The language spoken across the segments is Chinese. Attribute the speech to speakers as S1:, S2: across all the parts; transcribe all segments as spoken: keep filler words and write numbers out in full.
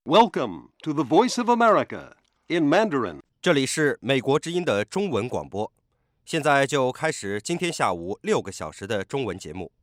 S1: Welcome to the Voice of America in Mandarin.
S2: 这里是美国之音的中文广播，现在就开始今天下午六个小时的中文节目。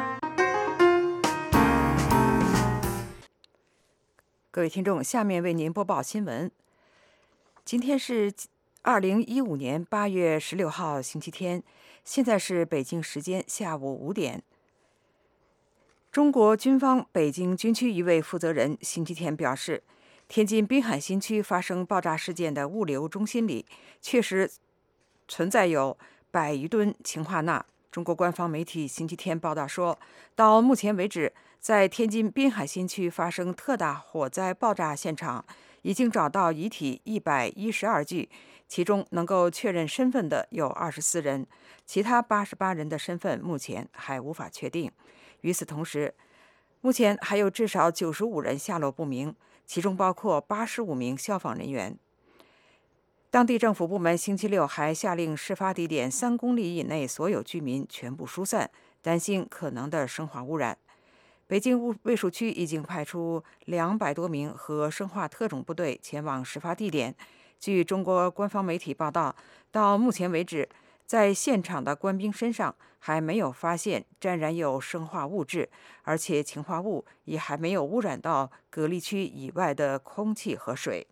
S3: 各位听众，下面为您播报新闻。今天是二零一五年八月十六号，星期天，现在是北京时间下午五点。中国军方北京军区一位负责人星期天表示，天津滨海新区发生爆炸事件的物流中心里确实存在有百余吨氰化钠。中国官方媒体星期天报道说，到目前为止，在天津滨海新区发生特大火灾爆炸现场已经找到遗体一百一十二具，其中能够确认身份的有二十四人，其他八十八人的身份目前还无法确定。与此同时，目前还有至少九十五人下落不明，其中包括八十五名消防人员。当地政府部门星期六还下令事发地点三公里以内所有居民全部疏散，担心可能的生化污染。北京卫戍区已经派出两百多名和生化特种部队前往事发地点。据中国官方媒体报道，到目前为止，在现场的官兵身上还没有发现沾染有生化物质，而且氰化物也还没有污染到隔离区以外的空气和水。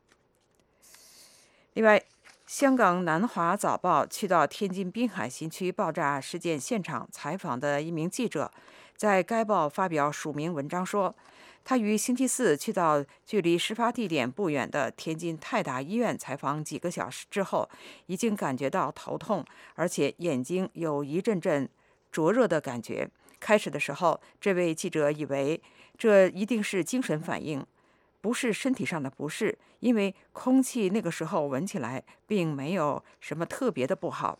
S3: 另外，香港南华早报去到天津滨海新区爆炸事件现场采访的一名记者，在该报发表署名文章说，他于星期四去到距离事发地点不远的天津泰达医院采访几个小时之后，已经感觉到头痛，而且眼睛有一阵阵灼热的感觉。开始的时候，这位记者以为这一定是精神反应，不是身体上的不适，因为空气那个时候闻起来并没有什么特别的不好。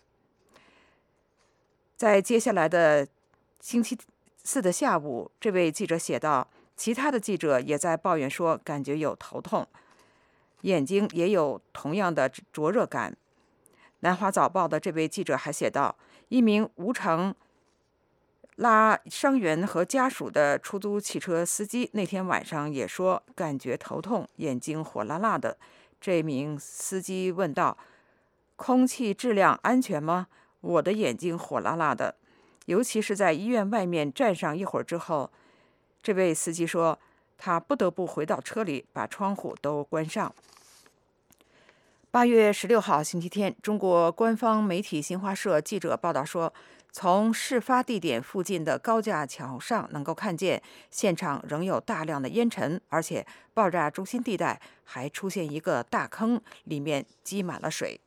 S3: 在接下来的星期四的下午，这位记者写道，其他的记者也在抱怨说感觉有头痛，眼睛也有同样的灼热感。南华早报的这位记者还写道，一名无偿拉伤员和家属的出租汽车司机那天晚上也说感觉头痛，眼睛火辣辣的。这名司机问道，空气质量安全吗？我的眼睛火辣辣的，尤其是在医院外面站上一会儿之后。这位司机说，他不得不回到车里，把窗户都关上。八月十六号星期天，中国官方媒体新华社记者报道说，从事发地点附近的高架桥上能够看见现场仍有大量的烟尘，而且爆炸中心地带还出现一个大坑，里面积满了水。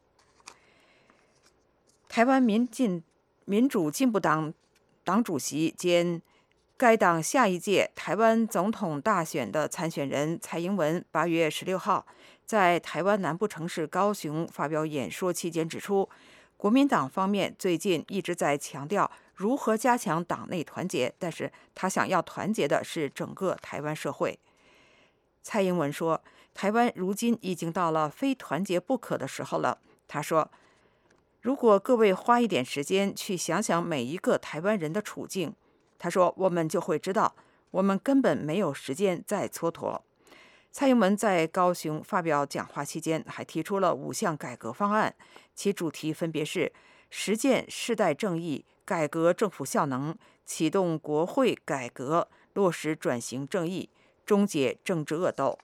S3: 台湾民进民主进步党党主席兼该党下一届台湾总统大选的参选人蔡英文八月十六号在台湾南部城市高雄发表演说期间指出，国民党方面最近一直在强调如何加强党内团结，但是他想要团结的是整个台湾社会。蔡英文说，台湾如今已经到了非团结不可的时候了。他说，如果各位花一点时间去想想每一个台湾人的处境，他说，我们就会知道，我们根本没有时间再蹉跎。蔡英文在高雄发表讲话期间，还提出了五项改革方案，其主题分别是实践世代正义、改革政府效能、启动国会改革、落实转型正义、终结政治恶斗。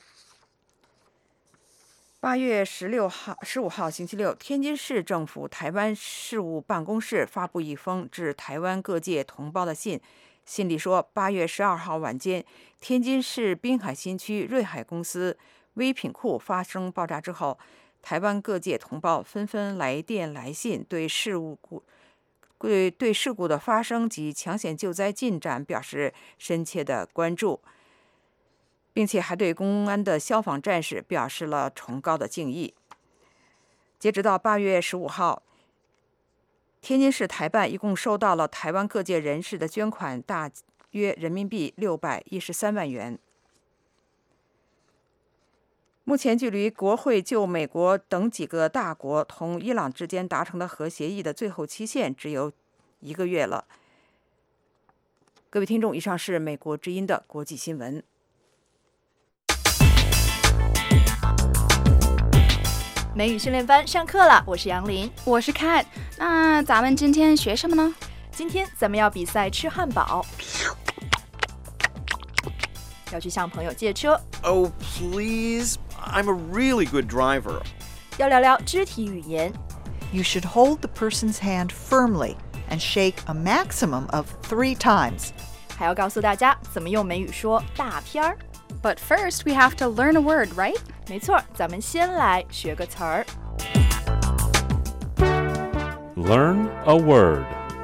S3: 八月十六号、十五号星期六，天津市政府台湾事务办公室发布一封致台湾各界同胞的信，信里说，八月十二号晚间，天津市滨海新区瑞海公司微品库发生爆炸之后，台湾各界同胞纷纷来电来信，对事故对对事故的发生及抢险救灾进展表示深切的关注，并且还对公安的消防战士表示了崇高的敬意。截止到八月十五号，天津市台办一共收到了台湾各界人士的捐款，大约人民币六百一十三万元。目前距离国会就美国等几个大国同伊朗之间达成的核协议的最后期限只有一个月了。各位听众，以上是美国之音的国际新闻。
S4: 美语训练班上课了，我是杨林，
S5: 我是 Kat。那咱们今天学什么呢？
S4: 今天咱们要比赛吃汉堡，要去向朋友借车。
S6: Oh, please. I'm a really good driver.
S4: 要聊聊肢体语言。
S7: You should hold the person's hand firmly and shake a maximum of three times.
S4: 还要告诉大家怎么用美语说大片儿。
S5: But first, we have to learn a word, right?
S4: 没错，咱们先来学个词儿。
S8: Learn a word.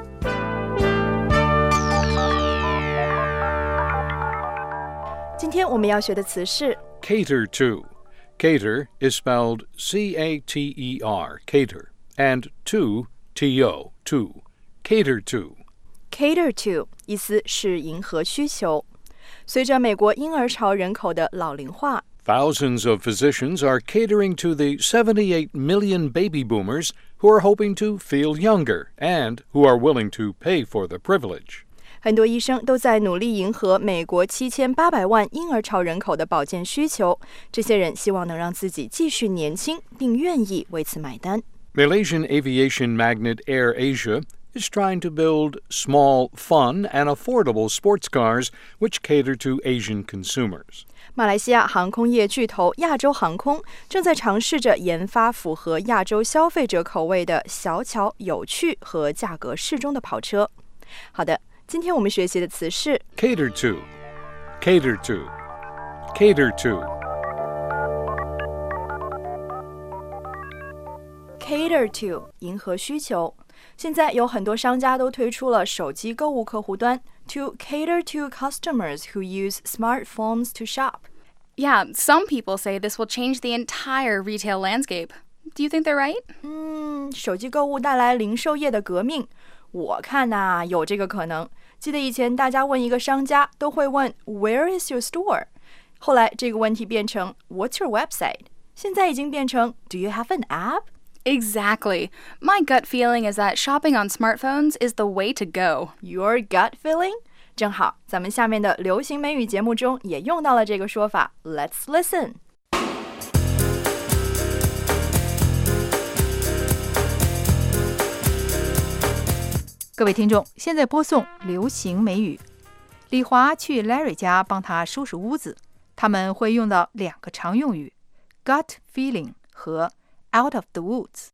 S4: Today 今天我们要学的词是
S9: Cater to. Cater is spelled C A T E R, cater, and to, T O, to. Cater to.
S4: cater to 意思是迎合需求。随着美国婴儿潮人口的老龄化，
S9: Thousands of physicians are catering to the seventy-eight million baby boomers who are hoping to feel younger and who are willing to pay for the privilege.
S4: 很多医生都在努力迎合美国七千八百万婴儿潮人口的保健需求。这些人希望能让自己继续年轻，并愿意为此买单。
S9: Malaysian aviation magnate AirAsia is trying to build small, fun, and affordable sports cars which cater to Asian consumers.
S4: 马来西亚航空业巨头亚洲航空正在尝试着研发符合亚洲消费者口味的小巧、有趣和价格适中的跑车。好的，今天我们学习的词是
S9: Cater to. Cater to. Cater to.
S4: cater to 迎合需求。现在有很多商家都推出了手机购物客户端 to cater to customers who use smartphones to shop.
S5: Yeah, some people say this will change the entire retail landscape. Do you think they're right?
S4: 嗯，手机购物带来零售业的革命，我看呐，有这个可能。记得以前大家问一个商家都会问 Where is your store? 后来这个问题变成 What's your website? 现在已经变成 Do you have an app?Exactly.
S5: My gut feeling is that shopping on smartphones is the way to go.
S4: Your gut feeling? 正好，咱们下面的流行美语节目中也用到了这个说法。Let's listen. 各位听众，现在播送流行美语。李华去 Larry 家帮他收拾屋子，他们会用到两个常用语 gut feeling 和Out of the woods.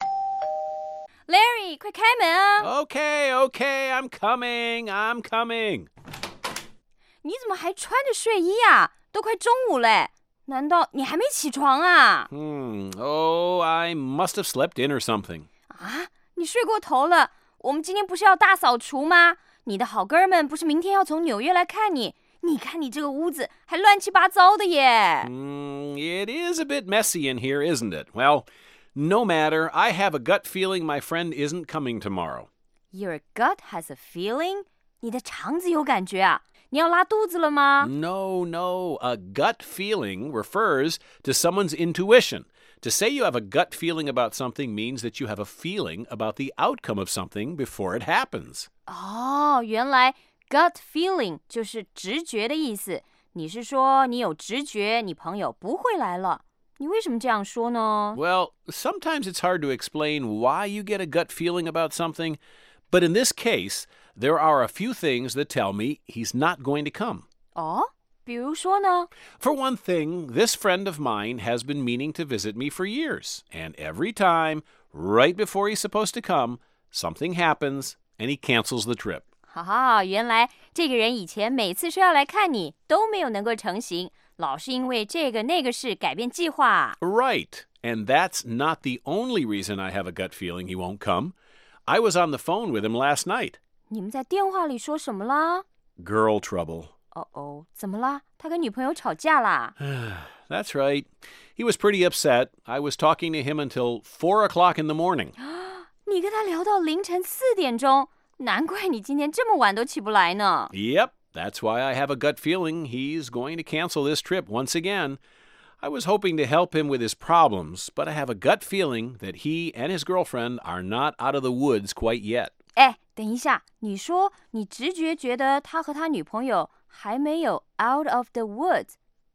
S10: Larry, 快开门啊
S6: Okay, okay, I'm coming, I'm coming.
S10: 你怎么还穿着睡衣啊？都快中午嘞，难道你还没起床啊？
S6: Hmm, oh, I must have slept in or something.
S10: 啊，你睡过头了。我们今天不是要大扫除吗？你的好哥们不是明天要从纽约来看你？你看你这个屋子还乱七八糟的耶。
S6: Mm, it is a bit messy in here, isn't it? Well, no matter. I have a gut feeling my friend isn't coming tomorrow.
S10: Your gut has a feeling? 你的肠子有感觉啊？你要拉肚子了吗？
S6: No, no. A gut feeling refers to someone's intuition. To say you have a gut feeling about something means that you have a feeling about the outcome of something before it happens.
S10: 哦，原来gut feeling 就是直觉的意思。你是说你有直觉，你朋友不会来了？你为什么这样说呢？
S6: Well, sometimes it's hard to explain why you get a gut feeling about something, but in this case, there are a few things that tell me he's not going to come.
S10: 哦，比如说呢？
S6: For one thing, this friend of mine has been meaning to visit me for years, and every time, right before he's supposed to come, something happens and he cancels the trip.
S10: 哈哈，原来这个人以前每次说要来看你，都没有能够成行，老是因为这个那个事改变计划。
S6: Right, and that's not the only reason I have a gut feeling he won't come. I was on the phone with him last night.
S10: 你们在电话里说什么啦？
S6: Girl trouble.
S10: 哦哦，怎么啦？他跟女朋友吵架啦？
S6: That's right. He was pretty upset. I was talking to him until four o'clock in the morning.
S10: 你跟他聊到凌晨四点钟，难怪你今天这么晚都起不来呢。
S6: Yep, that's why I have a gut feeling he's going to cancel this trip once again. I was hoping to help him with his problems, but I have a gut feeling that he and his girlfriend are not out of the woods quite yet.
S10: 哎，等一下，你说你直觉觉得他和他女朋友还没有 out of the woods，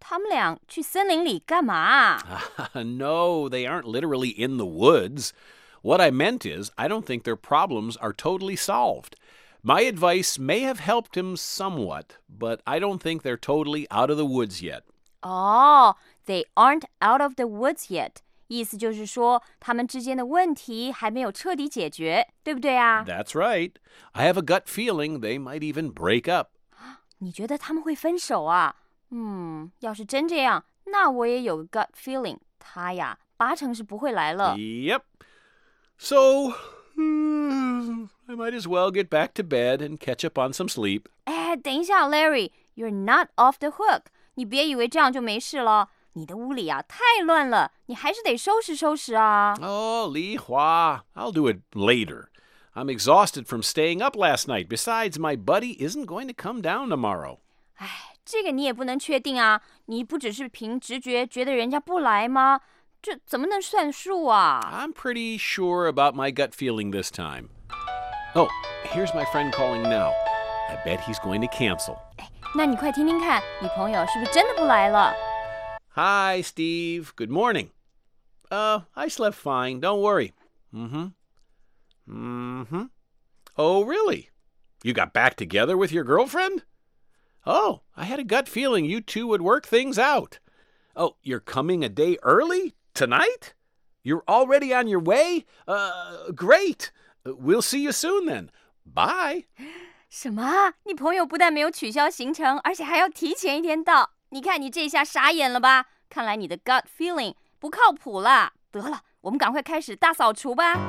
S10: 他们俩去森林里干嘛？
S6: No, they aren't literally in the woods. What I meant is, I don't think their problems are totally solved. My advice may have helped him somewhat, but I don't think they're totally out of the woods yet.
S10: 哦、oh, they aren't out of the woods yet. 意思就是说，他们之间的问题还没有彻底解决，对不对啊？
S6: That's right. I have a gut feeling they might even break up.
S10: 你觉得他们会分手啊？嗯，要是真这样，那我也有个 gut feeling， 他呀，八成是不会来了。
S6: Yep. So, hmm, I might as well get back to bed and catch up on some sleep.
S10: 哎，等一下 ，Larry, you're not off the hook. 你别以为这样就没事了。你的屋里啊太乱了，你还是得收拾收拾啊。
S6: Oh, Li Hua, I'll do it later. I'm exhausted from staying up last night. Besides, my buddy isn't going to come down tomorrow.
S10: 哎，这个你也不能确定啊。你不只是凭直觉觉得人家不来吗？这怎么能算数啊？
S6: I'm pretty sure about my gut feeling this time. Oh, here's my friend calling now. I bet he's going to cancel.
S10: 哎，那你快听听看，你朋友是不是真的不来了？
S6: Hi, Steve. Good morning. Uh, I slept fine. Don't worry. Mm-hmm. Mm-hmm. Oh, really? You got back together with your girlfriend? Oh, I had a gut feeling you two would work things out. Oh, you're coming a day early? Tonight? You're already on your way? Uh, great. We'll see you soon then. Bye.
S10: 什么？你朋友不但没有取消行程，而且还要提前一天到。你看你这下傻眼了吧？看来你的 gut feeling 不靠谱啦。得了，我们赶快开始大扫除吧。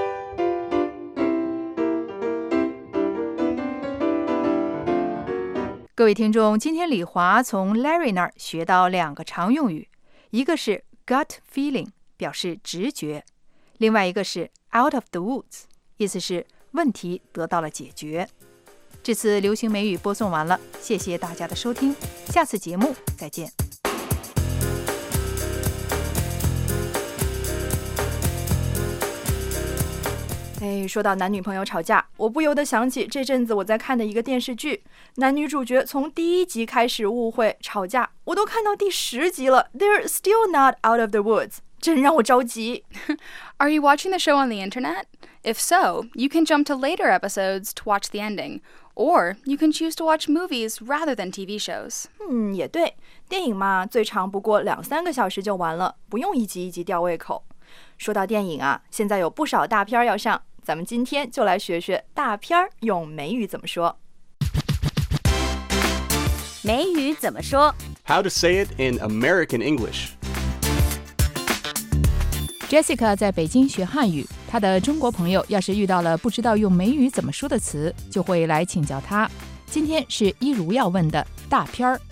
S3: 各位听众，今天李华从 Larry 那儿学到两个常用语，一个是 gut feeling， 表示直觉；另外一个是 out of the woods， 意思是问题得到了解决。这次流行美语播送完了，谢谢大家的收听，下次节目再见。
S4: 哎，说到男女朋友吵架，我不由得想起这阵子我在看的一个电视剧，男女主角从第一集开始误会吵架，我都看到第十集了 ，They're still not out of the woods， 真让我着急。
S5: Are you watching the show on the internet? If so, you can jump to later episodes to watch the ending, or you can choose to watch movies rather than T V shows.
S4: 嗯，也对，电影嘛，最长不过两三个小时就完了，不用一集一集吊胃口。说到电影啊，现在有不少大片要上，咱们今天就来学学大片用美语怎么说。
S10: 美语怎么说
S11: How to say it in American English.
S3: Jessica 在北京学汉语，她的中国朋友要是遇到了不知道用美语怎么说的词，就会来请教她。今天是一如要问的大片儿。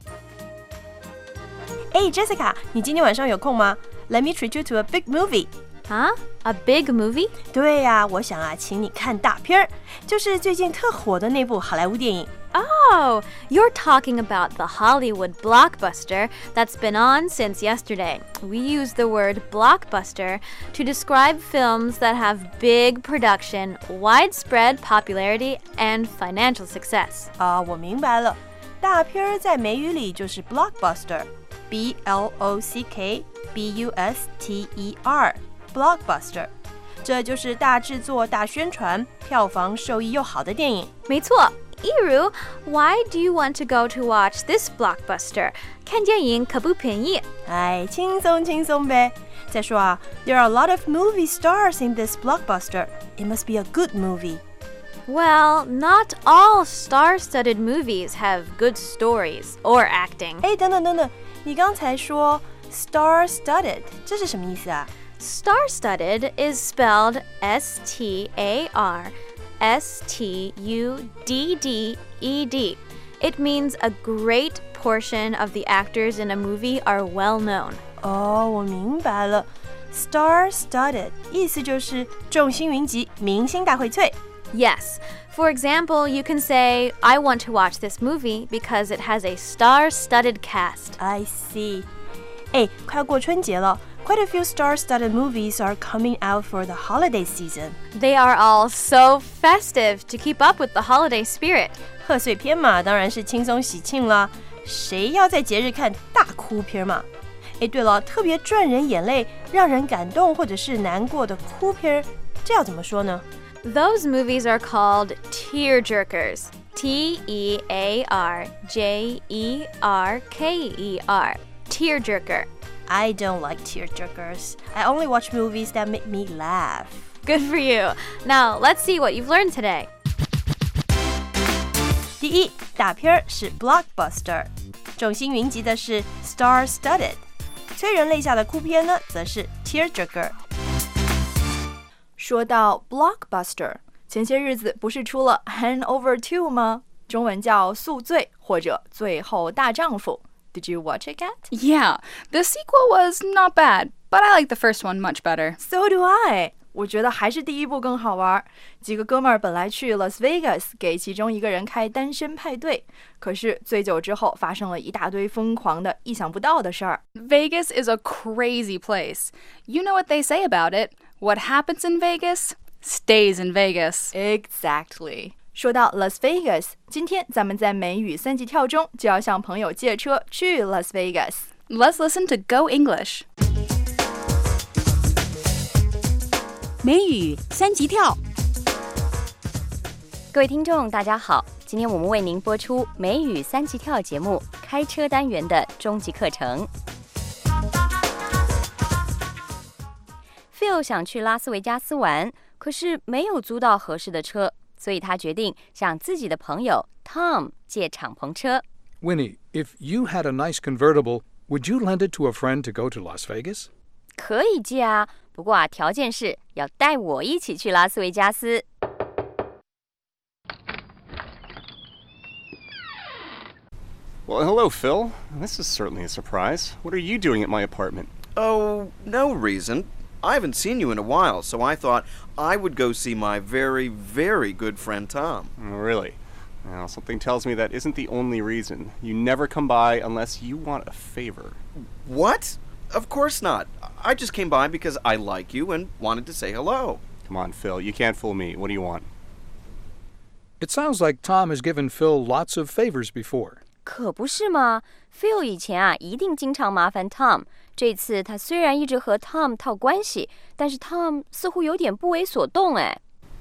S12: 哎 ，Jessica， 你今天晚上有空吗 ？Let me treat you to a big movie.
S10: 啊 ？A big movie？
S12: 对呀、啊，我想啊，请你看大片儿，就是最近特火的那部好莱坞电影。
S10: Oh, you're talking about the Hollywood blockbuster that's been on since yesterday. We use the word blockbuster to describe films that have big production, widespread popularity, and financial success.
S12: 啊，我明白了，大片儿在美语里就是 blockbuster，B L O C K B U S T E R，blockbuster。这就是大制作、大宣传、票房收益又好的电影。
S10: 没错。Iru, why do you want to go to watch this blockbuster? 看电影可不便宜。
S12: 哎，轻松轻松呗。再说啊 ，There are a lot of movie stars in this blockbuster. It must be a good movie.
S10: Well, not all star-studded movies have good stories or acting.
S12: 哎，等等等等，你刚才说 star-studded， 这是什么意思啊？
S10: Star-studded is spelled S T A R S T U D D E D. It means a great portion of the actors in a movie are well known.
S12: 哦，我明白了 ，star-studded 意思就是众星云集，明星大荟萃。
S10: Yes. For example, you can say, I want to watch this movie because it has a star-studded cast.
S12: I see. 哎，快要过春节了。Quite a few star-studded movies are coming out for the holiday season.
S10: They are all so festive to keep up with the holiday spirit.
S12: 贺岁片嘛，当然是轻松喜庆了。 谁要在节日看大哭片嘛？哎，对了，特别赚人眼泪、让人感动或者是难过的哭片，这要怎么说呢？
S10: Those movies are called tearjerkers. T E A R J E R K E R. Tearjerker.
S12: I don't like tearjerkers. I only watch movies that make me laugh.
S10: Good for you. Now, let's see what you've learned today.
S12: 第一，大片是 blockbuster， 众星云集的是 star-studded， 催人泪下的哭片呢，则是 tearjerker。
S4: 说到 blockbuster， 前些日子不是出了 Hangover two 吗？中文叫宿醉或者最后大丈夫。Did you watch it, Kat?
S5: Yeah, the sequel was not bad, but I like the first one much better.
S4: So do I. 我觉得还是第一部更好玩。几个哥们儿本来去 Las Vegas 给其中一个人开单身派对，可是醉酒之后发生了一大堆疯狂的、意想不到的事儿。
S5: Vegas is a crazy place. You know what they say about it. What happens in Vegas stays in Vegas.
S4: Exactly. 说到 Las Vegas， 今天咱们在美语三级跳中就要向朋友借车去 Las Vegas.
S5: Let's listen to Go English.
S13: 美语三级跳，
S10: 各位听众，大家好！今天我们为您播出美语三级跳节目开车单元的终极课程。Phil 想去拉斯维加斯玩，可是没有租到合适的车，所以他决定向自己的朋友 Tom 借敞篷车。
S9: Winnie, if you had a nice convertible, would you lend it to a friend to go to Las Vegas?
S10: 可以借啊，不过啊，条件是要带我一起去拉斯维加斯。
S11: Well, hello, Phil. This is certainly a surprise. What are you doing at my apartment?
S14: Oh, no reason. I haven't seen you in a while, so I thought I would go see my very, very good friend Tom.
S11: Oh, really? Well, something tells me that isn't the only reason. You never come by unless you want a favor.
S14: What? Of course not. I just came by because I like you and wanted to say hello.
S11: Come on, Phil. You can't fool me. What do you want?
S9: It sounds like Tom has given Phil lots of favors before.
S10: 可不是吗 ？Phil 以前啊，一定经常麻烦 Tom。这次他虽然一直和 Tom 套关系，但是 Tom 似乎有点不为所动哎。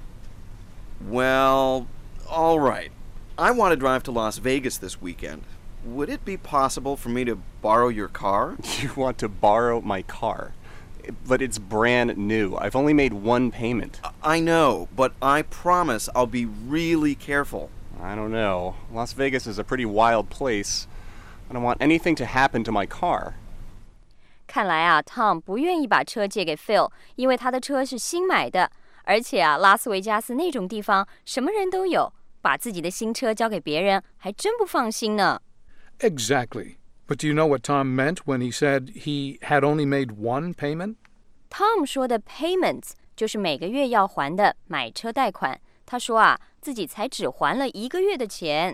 S14: Well, all right. I want to drive to Las Vegas this weekend. Would it be possible for me to borrow your car?
S11: You want to borrow my car? But it's brand new. I've only made one payment.
S14: I know, but I promise I'll be really careful.
S11: I don't know. Las Vegas is a pretty wild place. I don't want anything to happen to my car.
S10: 看来啊 ，Tom 不愿意把车借给 Phil， 因为他的车是新买的，而且啊，拉斯维加斯那种地方什么人都有，把自己的新车交给别人还真不放心呢。
S9: Exactly. But do you know what Tom meant when he said he had only made one payment?
S10: Tom 说的 payments 就是每个月要还的买车贷款。他说啊，自己才只还了一个月的钱。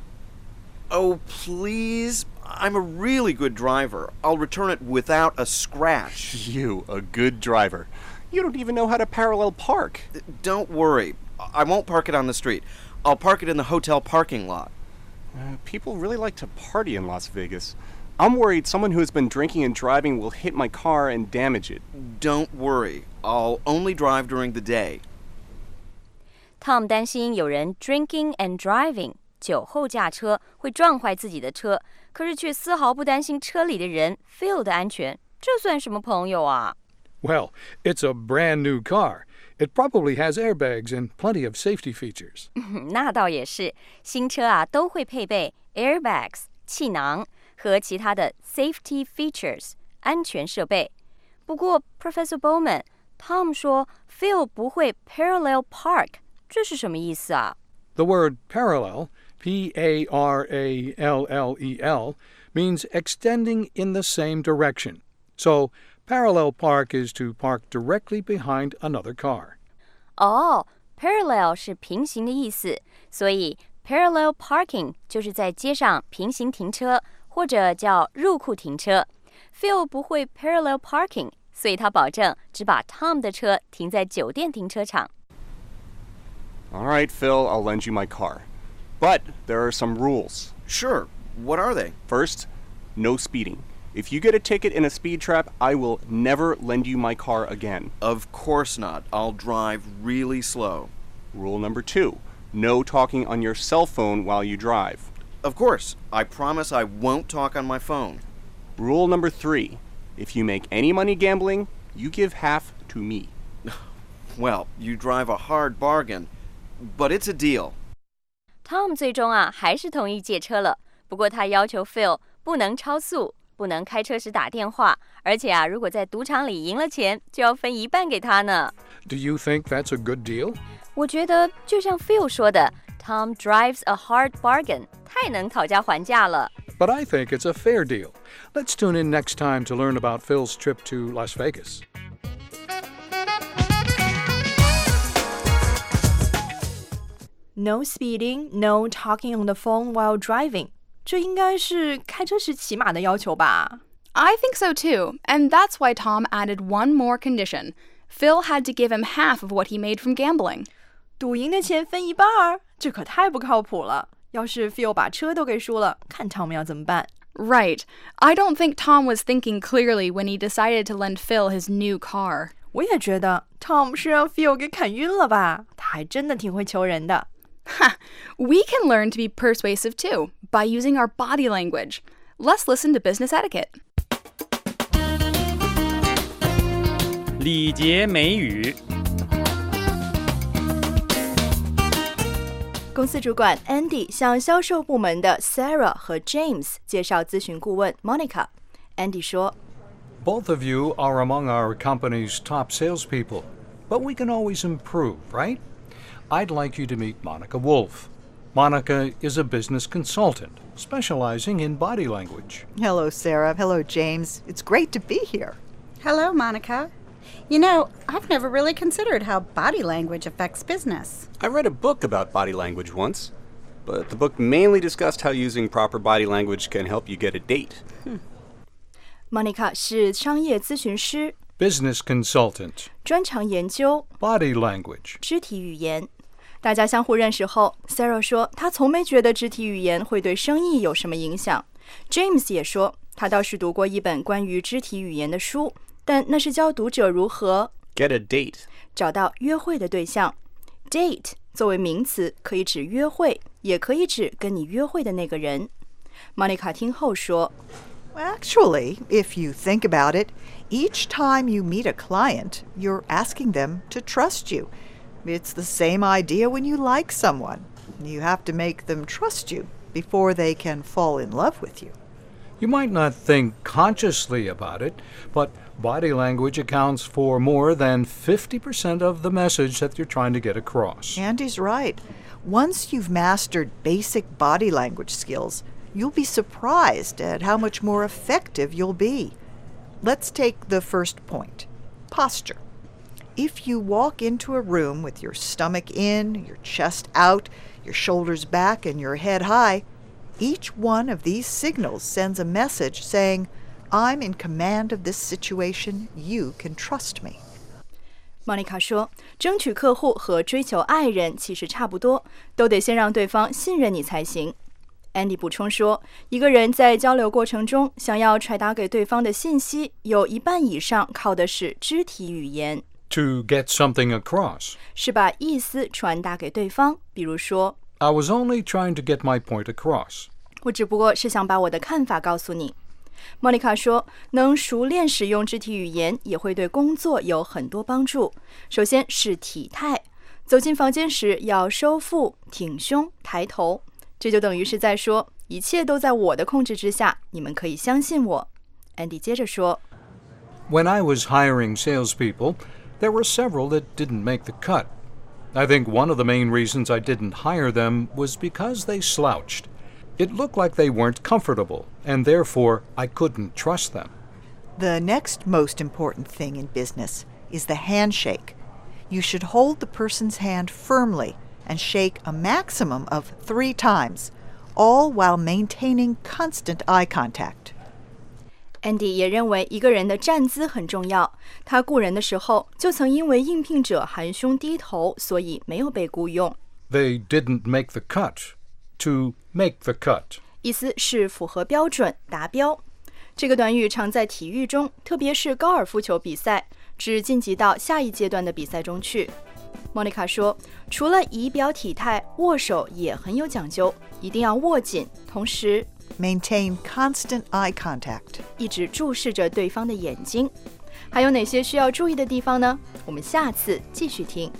S14: Oh, please. I'm a really good driver. I'll return it without a scratch.
S11: You, a good driver. You don't even know how to parallel park.
S14: Don't worry. I won't park it on the street. I'll park it in the hotel parking lot.
S11: Uh, people really like to party in Las Vegas. I'm worried someone who has been drinking and driving will hit my car and damage it.
S14: Don't worry. I'll only drive during the day.
S10: Tom 担心有人 drinking and driving 酒后驾车会撞坏自己的车，可是却丝毫不担心车里的人 Phil 的安全，这算什么朋友啊？
S9: Well, it's a brand new car. It probably has airbags and plenty of safety features.
S10: 那倒也是，新车啊都会配备 airbags 气囊和其他的 safety features 安全设备。不过 Professor Bowman Tom 说 Phil 不会 parallel park， 这是什么意思啊？
S9: The word parallel, P A R A L L E L, means extending in the same direction. So, parallel park is to park directly behind another car.
S10: 哦 parallel 是平行的意思，所以 parallel parking 就是在街上平行停车，或者叫入库停车。Phil 不会 parallel parking， 所以他保证只把 Tom 的车停在酒店停车场。
S11: All right, Phil, I'll lend you my car. But there are some rules.
S14: Sure. What are they?
S11: First, no speeding. If you get a ticket in a speed trap, I will never lend you my car again.
S14: Of course not. I'll drive really slow.
S11: Rule number two, no talking on your cell phone while you drive.
S14: Of course. I promise I won't talk on my phone.
S11: Rule number three, if you make any money gambling, you give half to me.
S14: Well, you drive a hard bargain, but it's a deal.
S15: Tom 最终啊还是同意借车了，不过他要求 Phil 不能超速，不能开车时打电话，而且啊如果在赌场里赢了钱，就要分一半给他呢。
S9: Do you think that's a good deal?
S15: 我觉得就像 Phil 说的 ，Tom drives a hard bargain， 太能讨价还价了。
S9: But I think it's a fair deal. Let's tune in next time to learn about Phil's trip to Las Vegas.
S4: No speeding, no talking on the phone while driving. 这应该是开车时起码的要求吧？
S5: I think so too, and that's why Tom added one more condition. Phil had to give him half of what he made from gambling.
S4: 赌赢的钱分一半儿，这可太不靠谱了。要是 Phil 把车都给输了，看 Tom 要怎么办？
S5: Right. I don't think Tom was thinking clearly when he decided to lend Phil his new car.
S4: 我也觉得 Tom 是让 Phil 给砍晕了吧？他还真的挺会求人的。
S5: Ha! We can learn to be persuasive too by using our body language. Let's listen to business etiquette.
S8: 礼节美语。
S4: 公司主管 Andy 向销售部门的 Sarah 和 James 介绍咨询顾问 Monica。Andy 说
S9: Both of you are among our company's top salespeople, but we can always improve, right? I'd like you to meet Monica Wolf. Monica is a business consultant specializing in body language.
S7: Hello, Sarah. Hello, James. It's great to be here.
S16: Hello, Monica. You know, I've never really considered how body language affects business.
S11: I read a book about body language once, but the book mainly discussed how using proper body language can help you get a date.
S16: Hmm.
S4: Monica 是商业咨询师
S9: Business consultant.
S4: 专长研究
S9: Body language.
S4: 肢体语言。大家相互认识后 Sarah 说她从没觉得肢体语言会对生意有什么影响。 James 也说他倒是读过一本关于肢体语言的书，但那是教读者如何
S11: Get a date.
S4: 找到约会的对象。 Date 作为名词可以指约会，也可以指跟你约会的那个人。 Monica 听后说
S7: Actually, if you think about it, each time you meet a client, you're asking them to trust you. It's the same idea when you like someone. You have to make them trust you before they can fall in love with you.
S9: You might not think consciously about it, but body language accounts for more than fifty percent of the message that you're trying to get across.
S7: Andy's right. Once you've mastered basic body language skills, you'll be surprised at how much more effective you'll be. Let's take the first point, posture. If you walk into a room with your stomach in, your chest out, your shoulders back, and your head high, each one of these signals sends a message saying, I'm in command of this situation, you can trust me.
S4: Monica 说，争取客户和追求爱人其实差不多，都得先让对方信任你才行。Andy 补充说，一个人在交流过程中想要传达给对方的信息，有一半以上靠的是肢体语言。
S9: To get something across.
S4: 是把意思传达给对方，比如说
S9: I was only trying to get my point across.
S4: 我只不过是想把我的看法告诉你。Monica 说，能熟练使用肢体语言也会对工作有很多帮助。首先是体态，走进房间时要收腹、挺胸、抬头，这就等于是在说，一切都在我的控制之下，你们可以相信我。Andy 接着说
S9: When I was hiring salespeople, there were several that didn't make the cut. I think one of the main reasons I didn't hire them was because they slouched. It looked like they weren't comfortable, and therefore I couldn't trust them.
S7: The next most important thing in business is the handshake. You should hold the person's hand firmly and shake a maximum of three times, all while maintaining constant eye contact.
S4: Andy 也认为一个人的站姿很重要。他雇人的时候，就曾因为应聘者含胸低头，所以没有被雇佣。
S9: They didn't make the cut. To make the cut.
S4: 意思是符合标准、达标。这个短语常在体育中，特别是高尔夫球比赛，指晋级到下一阶段的比赛中去。莫妮卡说，除了仪表体态，握手也很有讲究，一定要握紧，同时
S7: maintain constant eye contact，
S4: 一直注视着对方的眼睛。还有哪些需要注意的地方呢？我们下次继续听。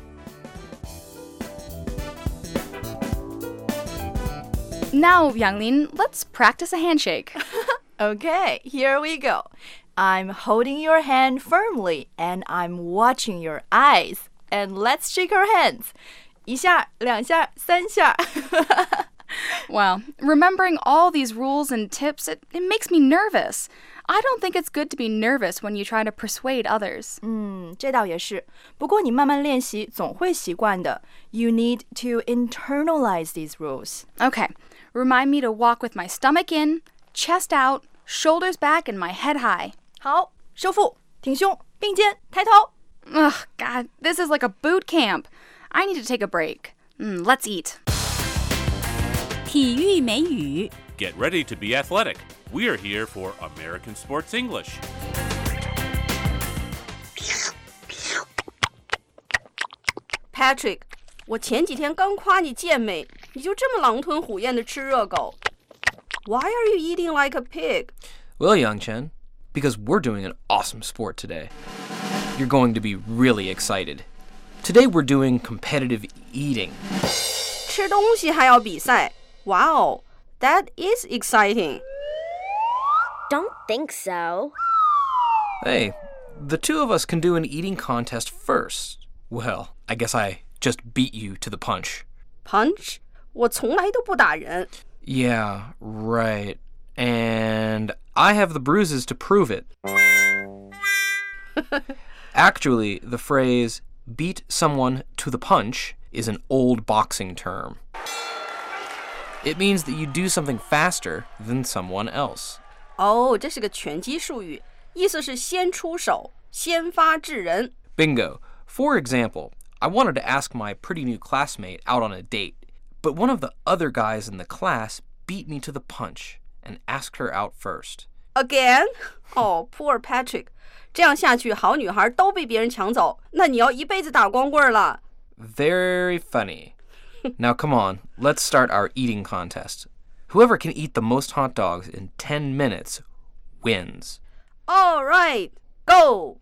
S5: Now, Yanglin, let's practice a handshake.
S4: Okay, here we go. I'm holding your hand firmly and I'm watching your eyes. And let's shake our hands. 一下，两下，三下。
S5: Wow, remembering all these rules and tips, it, it makes me nervous. I don't think it's good to be nervous when you try to persuade others.
S4: 嗯，这倒也是。不过你慢慢练习，总会习惯的。You need to internalize these rules.
S5: Okay, remind me to walk with my stomach in, chest out, shoulders back, and my head high.
S4: 好，收腹，挺胸，并肩，抬头。
S5: Ugh, God, this is like a boot camp. I need to take a break. Mm, let's eat.
S13: 体育美语
S8: Get ready to be athletic. We are here for American Sports English.
S17: Patrick, 我前几天刚夸你健美，你就这么狼吞虎咽地吃热狗。Why are you eating like a pig?
S18: Well, Young Chen, because we're doing an awesome sport today. You're going to be really excited. Today we're doing competitive eating.
S17: 吃东西还要比赛 Wow, that is exciting.
S19: Don't think so.
S18: Hey, the two of us can do an eating contest first. Well, I guess I just beat you to the punch.
S17: Punch? 我从来都不打人。
S18: Yeah, right. And I have the bruises to prove it. Actually, the phrase beat someone to the punch is an old boxing term. It means that you do something faster than someone else.
S17: 哦，这是个拳击术语，意思是先出手，先发制人。
S18: Bingo. For example, I wanted to ask my pretty new classmate out on a date, but one of the other guys in the class beat me to the punch and asked her out first.
S17: Again? Oh, poor Patrick. 这样下去，好女孩都被别人抢走，那你要一辈子打光棍了。
S18: Very funny. Now come on, let's start our eating contest. Whoever can eat the most hot dogs in ten minutes wins.
S17: All right, go.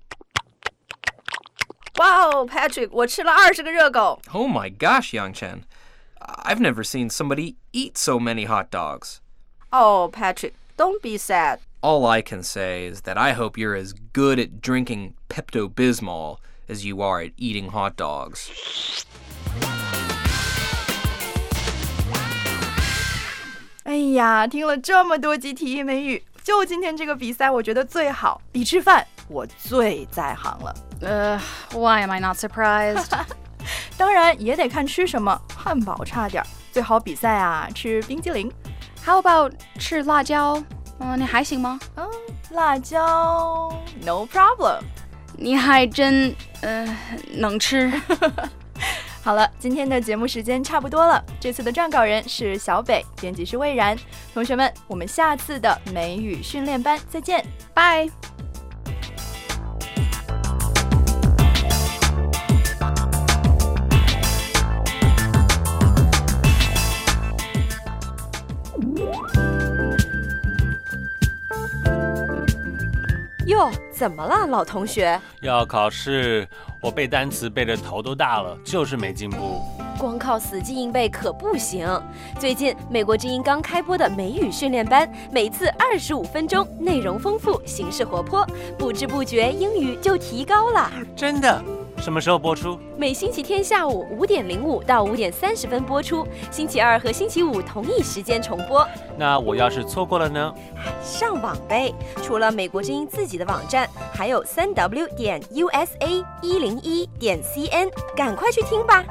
S17: Wow, Patrick, 我吃了二十个热狗。
S18: Oh my gosh, Yang Chen. I've never seen somebody eat so many hot dogs.
S17: Oh, Patrick, don't be sad.
S18: All I can say is that I hope you're as good at drinking Pepto-Bismol as you are at eating hot dogs.
S4: 哎呀，听了这么多集体育美语，就今天这个比赛，我觉得最好。比吃饭，我最在行了。
S5: Uh, why am I not surprised?
S4: 当然也得看吃什么，汉堡差点，最好比赛啊吃冰激凌。
S5: How about 吃辣椒？嗯，你还行吗？
S4: 嗯，辣椒 no problem。
S5: 你还真呃能吃。
S4: 好了，今天的节目时间差不多了。这次的撰稿人是小北，编辑是魏然。同学们，我们下次的美语训练班再见，
S5: 拜。
S15: 哟，怎么了，老同学？
S20: 要考试，我背单词背得头都大了，就是没进步。
S15: 光靠死记硬背可不行。最近美国之音刚开播的美语训练班，每次二十五分钟，内容丰富，形式活泼，不知不觉英语就提高了。
S20: 真的？什么时候播出？
S15: 每星期天下午五点零五到五点三十分播出，星期二和星期五同一时间重播。
S20: 那我要是错过了呢？
S15: 上网呗！除了美国之音自己的网站，还有三 w 点 u s a 一零一点 c n， 赶快去听吧。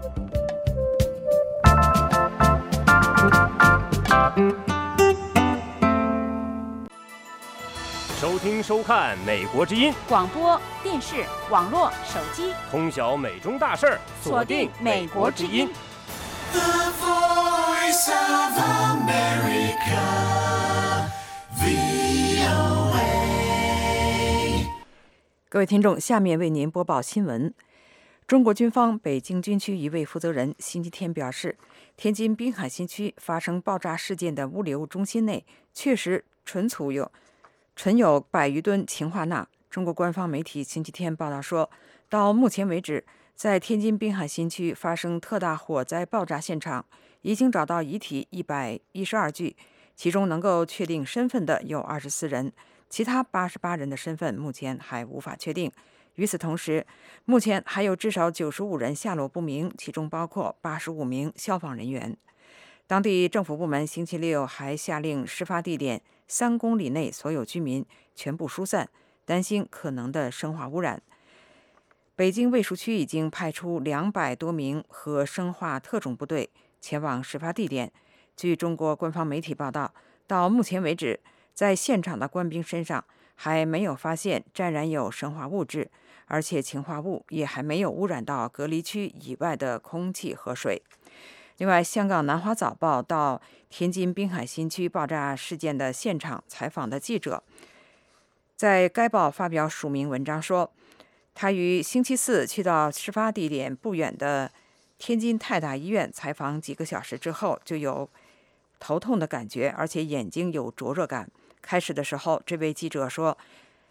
S21: 收听收看美国之音
S13: 广播电视网络手机，
S21: 通晓美中大事儿，
S13: 锁定美国之音。
S22: The Voice of America
S3: 各位听众，下面为您播报新闻。中国军方北京军区一位负责人星期天表示，天津滨海新区发生爆炸事件的物流中心内确实存储有存有百余吨氰化钠。中国官方媒体星期天报道说，到目前为止，在天津滨海新区发生特大火灾爆炸现场已经找到遗体一百一十二具，其中能够确定身份的有二十四人，其他八十八人的身份目前还无法确定。与此同时，目前还有至少九十五人下落不明，其中包括八十五名消防人员。当地政府部门星期六还下令事发地点三公里内所有居民全部疏散，担心可能的生化污染。北京卫戍区已经派出两百多名核生化特种部队前往事发地点。据中国官方媒体报道，到目前为止，在现场的官兵身上还没有发现沾染有生化物质，而且氰化物也还没有污染到隔离区以外的空气和水。另外，香港南华早报到天津滨海新区爆炸事件的现场采访的记者，在该报发表署名文章说，他于星期四去到事发地点不远的天津泰达医院采访几个小时之后，就有头痛的感觉，而且眼睛有灼热感。开始的时候，这位记者说，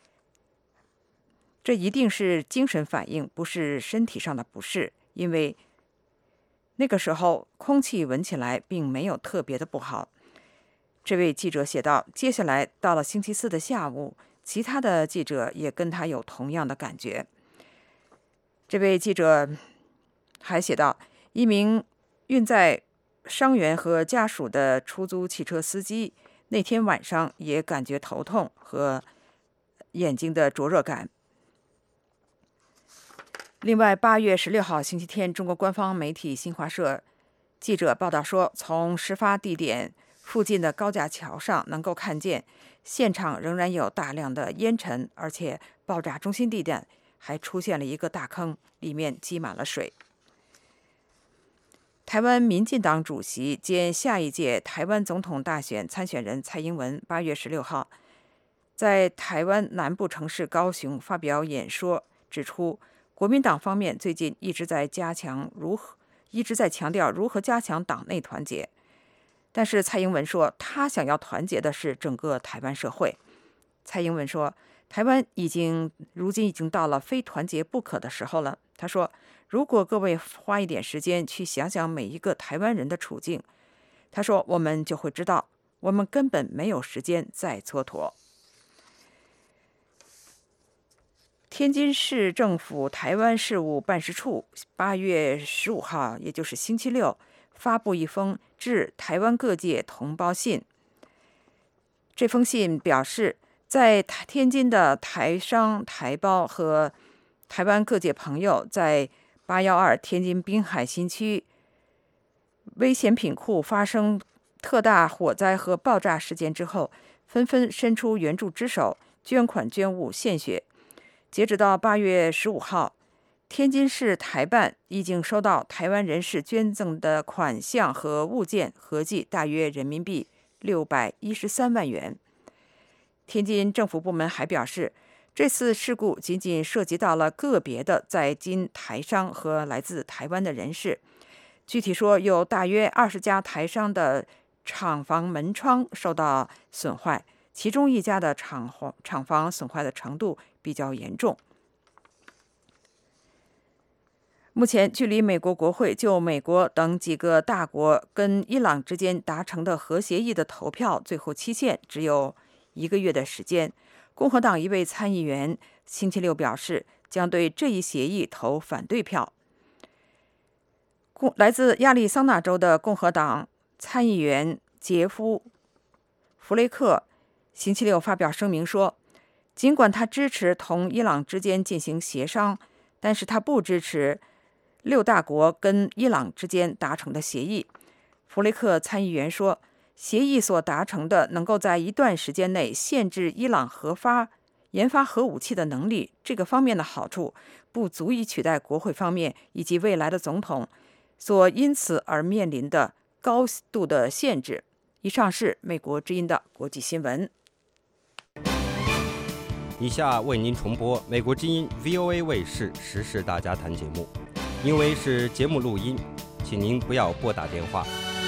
S3: 这一定是精神反应，不是身体上的不适，因为那个时候空气闻起来并没有特别的不好。这位记者写道，接下来到了星期四的下午，其他的记者也跟他有同样的感觉。这位记者还写道，一名运载伤员和家属的出租汽车司机那天晚上也感觉头痛和眼睛的灼热感。另外，八月十六号星期天，中国官方媒体新华社记者报道说，从事发地点附近的高架桥上能够看见，现场仍然有大量的烟尘，而且爆炸中心地点还出现了一个大坑，里面积满了水。台湾民进党主席兼下一届台湾总统大选参选人蔡英文八月十六号在台湾南部城市高雄发表演说，指出国民党方面最近一直在加强如何一直在强调如何加强党内团结，但是蔡英文说，他想要团结的是整个台湾社会。蔡英文说，台湾已经如今已经到了非团结不可的时候了。他说，如果各位花一点时间去想想每一个台湾人的处境，他说，我们就会知道，我们根本没有时间再蹉跎。天津市政府台湾事务办事处八月十五号，也就是星期六，发布一封致台湾各界同胞信。这封信表示，在天津的台商、台胞和台湾各界朋友在八一二天津滨海新区危险品库发生特大火灾和爆炸事件之后，纷纷伸出援助之手，捐款捐物献血。截止到八月十五号，天津市台办已经收到台湾人士捐赠的款项和物件，合计大约人民币六百一十三万元。天津政府部门还表示，这次事故仅仅涉及到了个别的在京台商和来自台湾的人士。具体说，有大约二十家台商的厂房门窗受到损坏，其中一家的厂厂房损坏的程度比较严重。目前，距离美国国会就美国等几个大国跟伊朗之间达成的核协议的投票最后期限只有一个月的时间。共和党一位参议员星期六表示，将对这一协议投反对票。来自亚利桑那州的共和党参议员杰夫·弗雷克星期六发表声明说，尽管他支持同伊朗之间进行协商，但是他不支持六大国跟伊朗之间达成的协议。弗雷克参议员说，协议所达成的能够在一段时间内限制伊朗核发研发核武器的能力，这个方面的好处不足以取代国会方面以及未来的总统所因此而面临的高度的限制。 以上是美国之音的国际新闻。
S2: 以下为您重播美国之音 V O A 卫视时事大家谈节目，因为是节目录音，请您不要拨打电话。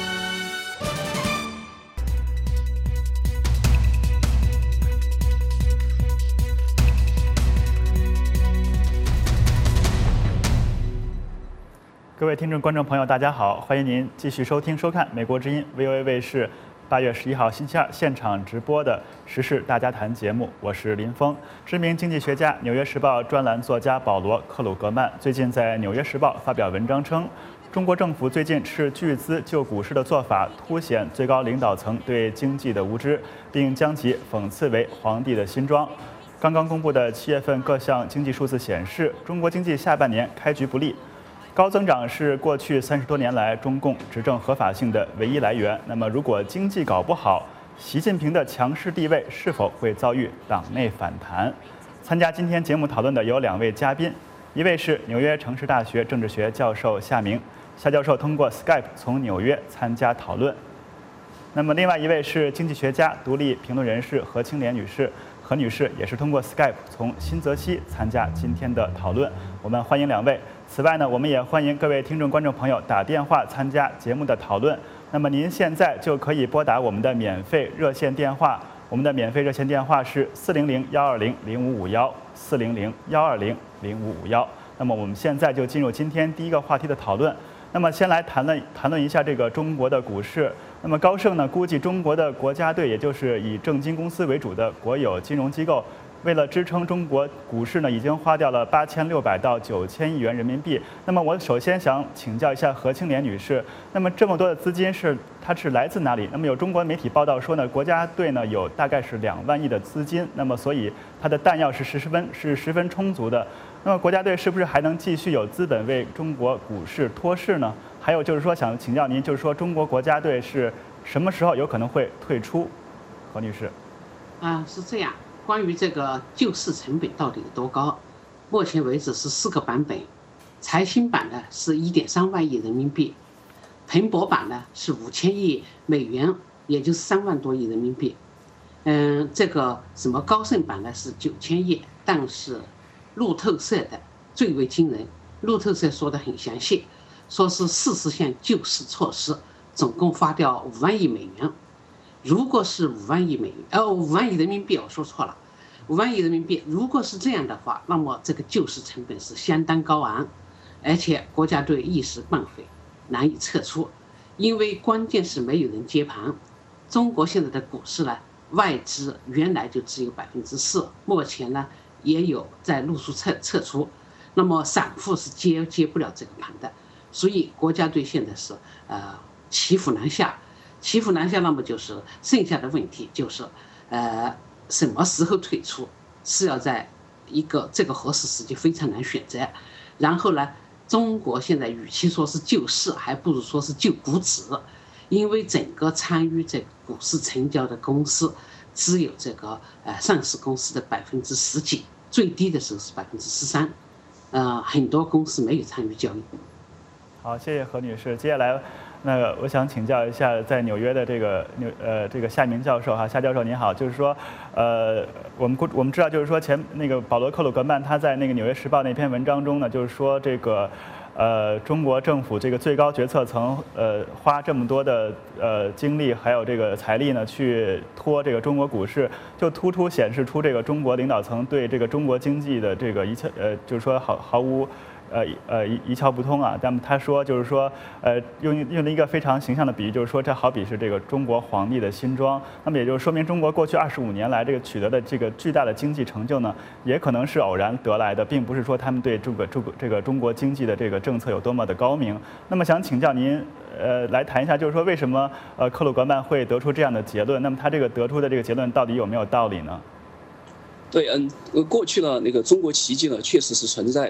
S1: 各位听众、观众朋友，大家好，欢迎您继续收听、收看美国之音 V O A 卫视八月十一号星期二现场直播的时事大家谈节目，我是林峰。知名经济学家、纽约时报专栏作家保罗·克鲁格曼最近在《纽约时报》发表文章称，中国政府最近斥巨资救股市的做法，凸显最高领导层对经济的无知，并将其讽刺为皇帝的新装。刚刚公布的七月份各项经济数字显示，中国经济下半年开局不利。高增长是过去三十多年来中共执政合法性的唯一来源。那么，如果经济搞不好，习近平的强势地位是否会遭遇党内反弹？参加今天节目讨论的有两位嘉宾，一位是纽约城市大学政治学教授夏明，夏教授通过 Skype 从纽约参加讨论。那么，另外一位是经济学家、独立评论人士何青莲女士。何女士也是通过 Skype 从新泽西参加今天的讨论，我们欢迎两位。此外呢，我们也欢迎各位听众、观众朋友打电话参加节目的讨论。那么您现在就可以拨打我们的免费热线电话，我们的免费热线电话是四零零幺二零零五五幺四零零幺二零零五五幺。那么我们现在就进入今天第一个话题的讨论。那么先来谈论谈论一下这个中国的股市。那么高盛呢估计中国的国家队，也就是以证金公司为主的国有金融机构，为了支撑中国股市呢，已经花掉了八千六百到九千亿元人民币。那么我首先想请教一下何青莲女士，那么这么多的资金是它是来自哪里？那么有中国媒体报道说呢，国家队呢有大概是两万亿的资金，那么所以它的弹药是十分是十分充足的。那么国家队是不是还能继续有资本为中国股市托市呢？还有就是说，想请教您，就是说中国国家队是什么时候有可能会退出？何女士。
S22: 啊、呃，是这样。关于这个救市成本到底有多高？目前为止是四个版本，财新版呢是一点三万亿人民币，彭博版呢是五千亿美元，也就是三万多亿人民币。嗯，这个什么高盛版呢是九千亿，但是路透社的最为惊人，路透社说的很详细。说是四十项救市措施，总共花掉五万亿美元。如果是五万亿美元，呃，五万亿人民币，我说错了，五万亿人民币。如果是这样的话，那么这个救市成本是相当高昂，而且国家队一时半会难以撤出，因为关键是没有人接盘。中国现在的股市呢，外资原来就只有百分之四，目前呢也有在陆续撤撤出，那么散户是接接不了这个盘的。所以国家队现在是呃骑虎难下，骑虎难下，那么就是剩下的问题就是，呃什么时候退出，是要在一个这个合适时机非常难选择。然后呢，中国现在与其说是救市，还不如说是救股指，因为整个参与这个股市成交的公司只有这个呃上市公司的百分之十几，最低的时候是百分之十三，呃很多公司没有参与交易。
S1: 好，谢谢何女士。接下来，那个我想请教一下，在纽约的这个纽呃这个夏明教授哈，夏教授您好，就是说，呃，我们我们知道，就是说前那个保罗·克鲁格曼他在那个《纽约时报》那篇文章中呢，就是说这个，呃，中国政府这个最高决策层呃花这么多的呃精力还有这个财力呢，去拖这个中国股市，就突出显示出这个中国领导层对这个中国经济的这个一切呃，就是说毫毫无。呃呃一一窍不通啊！但他说就是说，呃用用了一个非常形象的比喻，就是说这好比是这个中国皇帝的新装。那么也就是说明中国过去二十五年来这个取得的这个巨大的经济成就呢，也可能是偶然得来的，并不是说他们对这个这个这个中国经济的这个政策有多么的高明。那么想请教您，呃来谈一下，就是说为什么呃克鲁格曼会得出这样的结论？那么他这个得出的这个结论到底有没有道理呢？
S23: 对，嗯，过去呢，那个中国奇迹呢，确实是存在的。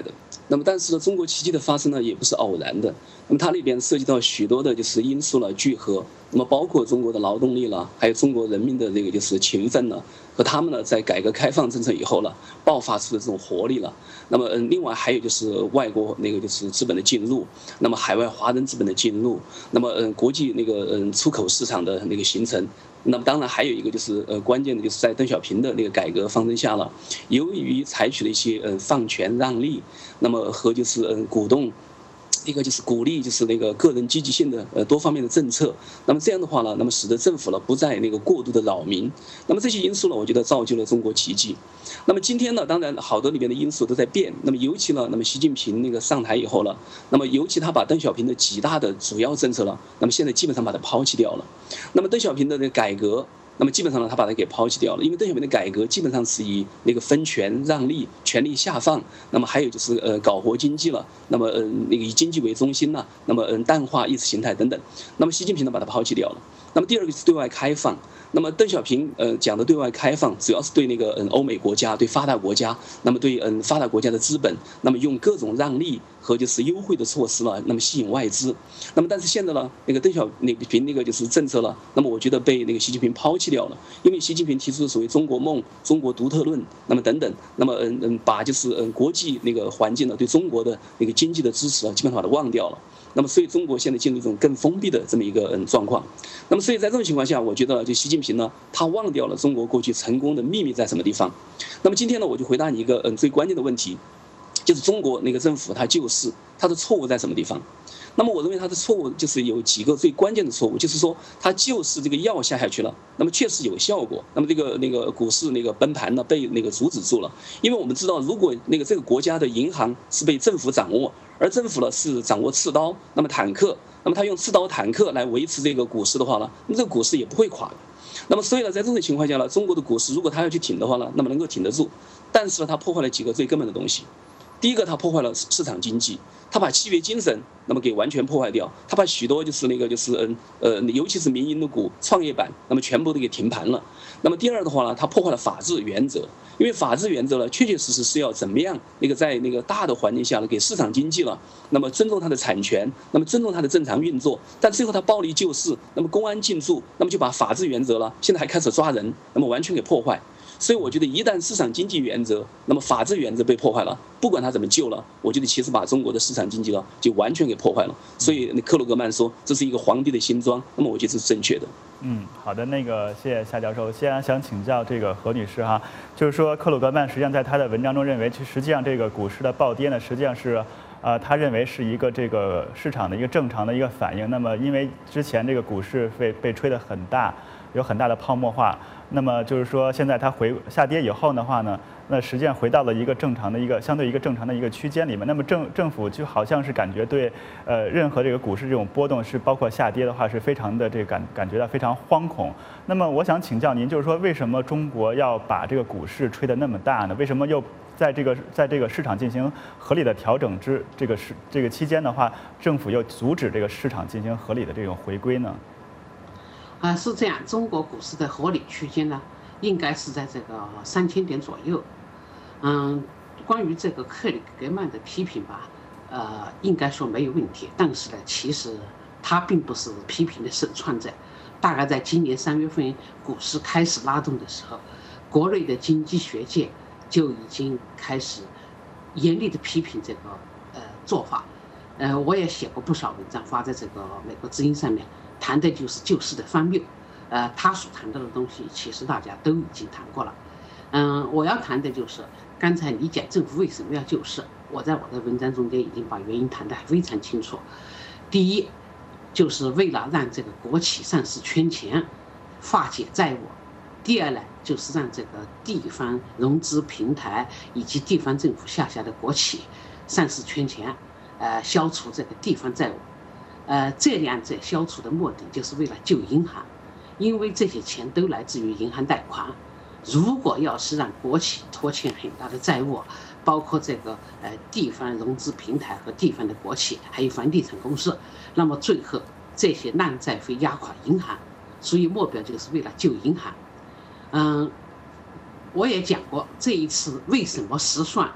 S6: 那么，但是呢，中国奇迹的发生呢，也不是偶然的。那么它里边涉及到许多的就是因素了聚合，那么包括中国的劳动力了，还有中国人民的这个就是勤奋了，和他们呢在改革开放政策以后了，爆发出的这种活力了。那么，嗯，另外还有就是外国那个就是资本的进入，那么海外华人资本的进入，那么嗯，国际那个嗯出口市场的那个形成。那么当然还有一个就是呃关键的就是在邓小平的那个改革方针下了，由于采取了一些呃放权让利，那么和就是嗯鼓动。一个就是鼓励，就是那个个人积极性的呃多方面的政策。那么这样的话呢，那么使得政府呢不再那个过度的扰民。那么这些因素呢，我觉得造就了中国奇迹。那么今天呢，当然好多里面的因素都在变。那么尤其呢，那么习近平那个上台以后了，那么尤其他把邓小平的几大的主要政策了，那么现在基本上把它抛弃掉了。那么邓小平的那个改革。那么基本上呢，他把它给抛弃掉了，因为邓小平的改革基本上是以那个分权让利、权力下放，那么还有就是呃搞活经济了，那么嗯、呃、那个以经济为中心呢，那么嗯淡化意识形态等等。那么习近平呢把它抛弃掉了。那么第二个是对外开放。那么邓小平呃讲的对外开放，主要是对那个嗯欧美国家、对发达国家，那么对嗯发达国家的资本，那么用各种让利和就是优惠的措施了，那么吸引外资。那么但是现在呢，那个邓小那个平那个就是政策了，那么我觉得被那个习近平抛弃掉了，因为习近平提出的所谓中国梦、中国独特论，那么等等，那么嗯嗯把就是嗯国际那个环境呢对中国的那个经济的支持啊，基本上把它忘掉了。那么，所以中国现在进入一种更封闭的这么一个嗯状况。那么，所以在这种情况下，我觉得就习近平呢，他忘掉了中国过去成功的秘密在什么地方。那么今天呢，我就回答你一个嗯最关键的问题，就是中国那个政府它救市，它的错误在什么地方？那么我认为它的错误就是有几个最关键的错误，就是说它救市这个药下下去了，那么确实有效果，那么这个那个股市那个崩盘呢被那个阻止住了，因为我们知道，如果那个这个国家的银行是被政府掌握，而政府呢是掌握刺刀，那么坦克，那么他用刺刀坦克来维持这个股市的话呢，那么这个股市也不会垮。那么所以呢，在这种情况下呢，中国的股市如果它要去挺的话呢，那么能够挺得住，但是呢，它破坏了几个最根本的东西。第一个，它破坏了市场经济，它把契约精神那么给完全破坏掉，它把许多就是那个就是嗯呃，尤其是民营的股、创业板，那么全部都给停盘了。那么第二的话呢，它破坏了法治原则，因为法治原则呢，确确实实是要怎么样那个在那个大的环境下呢，给市场经济了，那么尊重它的产权，那么尊重它的正常运作，但最后它暴力救市，那么公安进驻，那么就把法治原则了，现在还开始抓人，那么完全给破坏。所以我觉得，一旦市场经济原则，那么法治原则被破坏了，不管他怎么救了，我觉得其实把中国的市场经济了就完全给破坏了。所以克鲁格曼说这是一个皇帝的新装，那么我觉得是正确的。
S1: 嗯，好的，那个谢谢夏教授。现在想请教这个何女士哈，就是说克鲁格曼实际上在他的文章中认为，其实际上这个股市的暴跌呢，实际上是。呃，他认为是一个这个市场的一个正常的一个反应。那么，因为之前这个股市被被吹得很大，有很大的泡沫化。那么就是说，现在它回下跌以后的话呢，那实际上回到了一个正常的一个相对一个正常的一个区间里面。那么政政府就好像是感觉对呃任何这个股市这种波动是包括下跌的话是非常的这个感感觉到非常惶恐。那么我想请教您，就是说为什么中国要把这个股市吹得那么大呢？为什么又在这个在这个市场进行合理的调整之这个是这个期间的话，政府又阻止这个市场进行合理的这种回归呢？
S22: 啊，是这样，中国股市的合理区间呢，应该是在这个三千点左右。嗯，关于这个克里格曼的批评吧，呃，应该说没有问题。但是呢，其实他并不是批评的首创者。大概在今年三月份股市开始拉动的时候，国内的经济学界就已经开始严厉的批评这个呃做法。呃，我也写过不少文章发在这个美国之音上面。谈的就是救市的荒谬，呃，他所谈到的东西，其实大家都已经谈过了。嗯，我要谈的就是刚才你讲政府为什么要救市，我在我的文章中间已经把原因谈得非常清楚。第一，就是为了让这个国企上市圈钱，化解债务；第二呢，就是让这个地方融资平台以及地方政府下辖的国企上市圈钱，呃，消除这个地方债务。呃，这两者消除的目的就是为了救银行，因为这些钱都来自于银行贷款。如果要是让国企拖欠很大的债务，包括这个呃地方融资平台和地方的国企，还有房地产公司，那么最后这些烂债会压垮银行，所以目标就是为了救银行。嗯，我也讲过这一次为什么失算，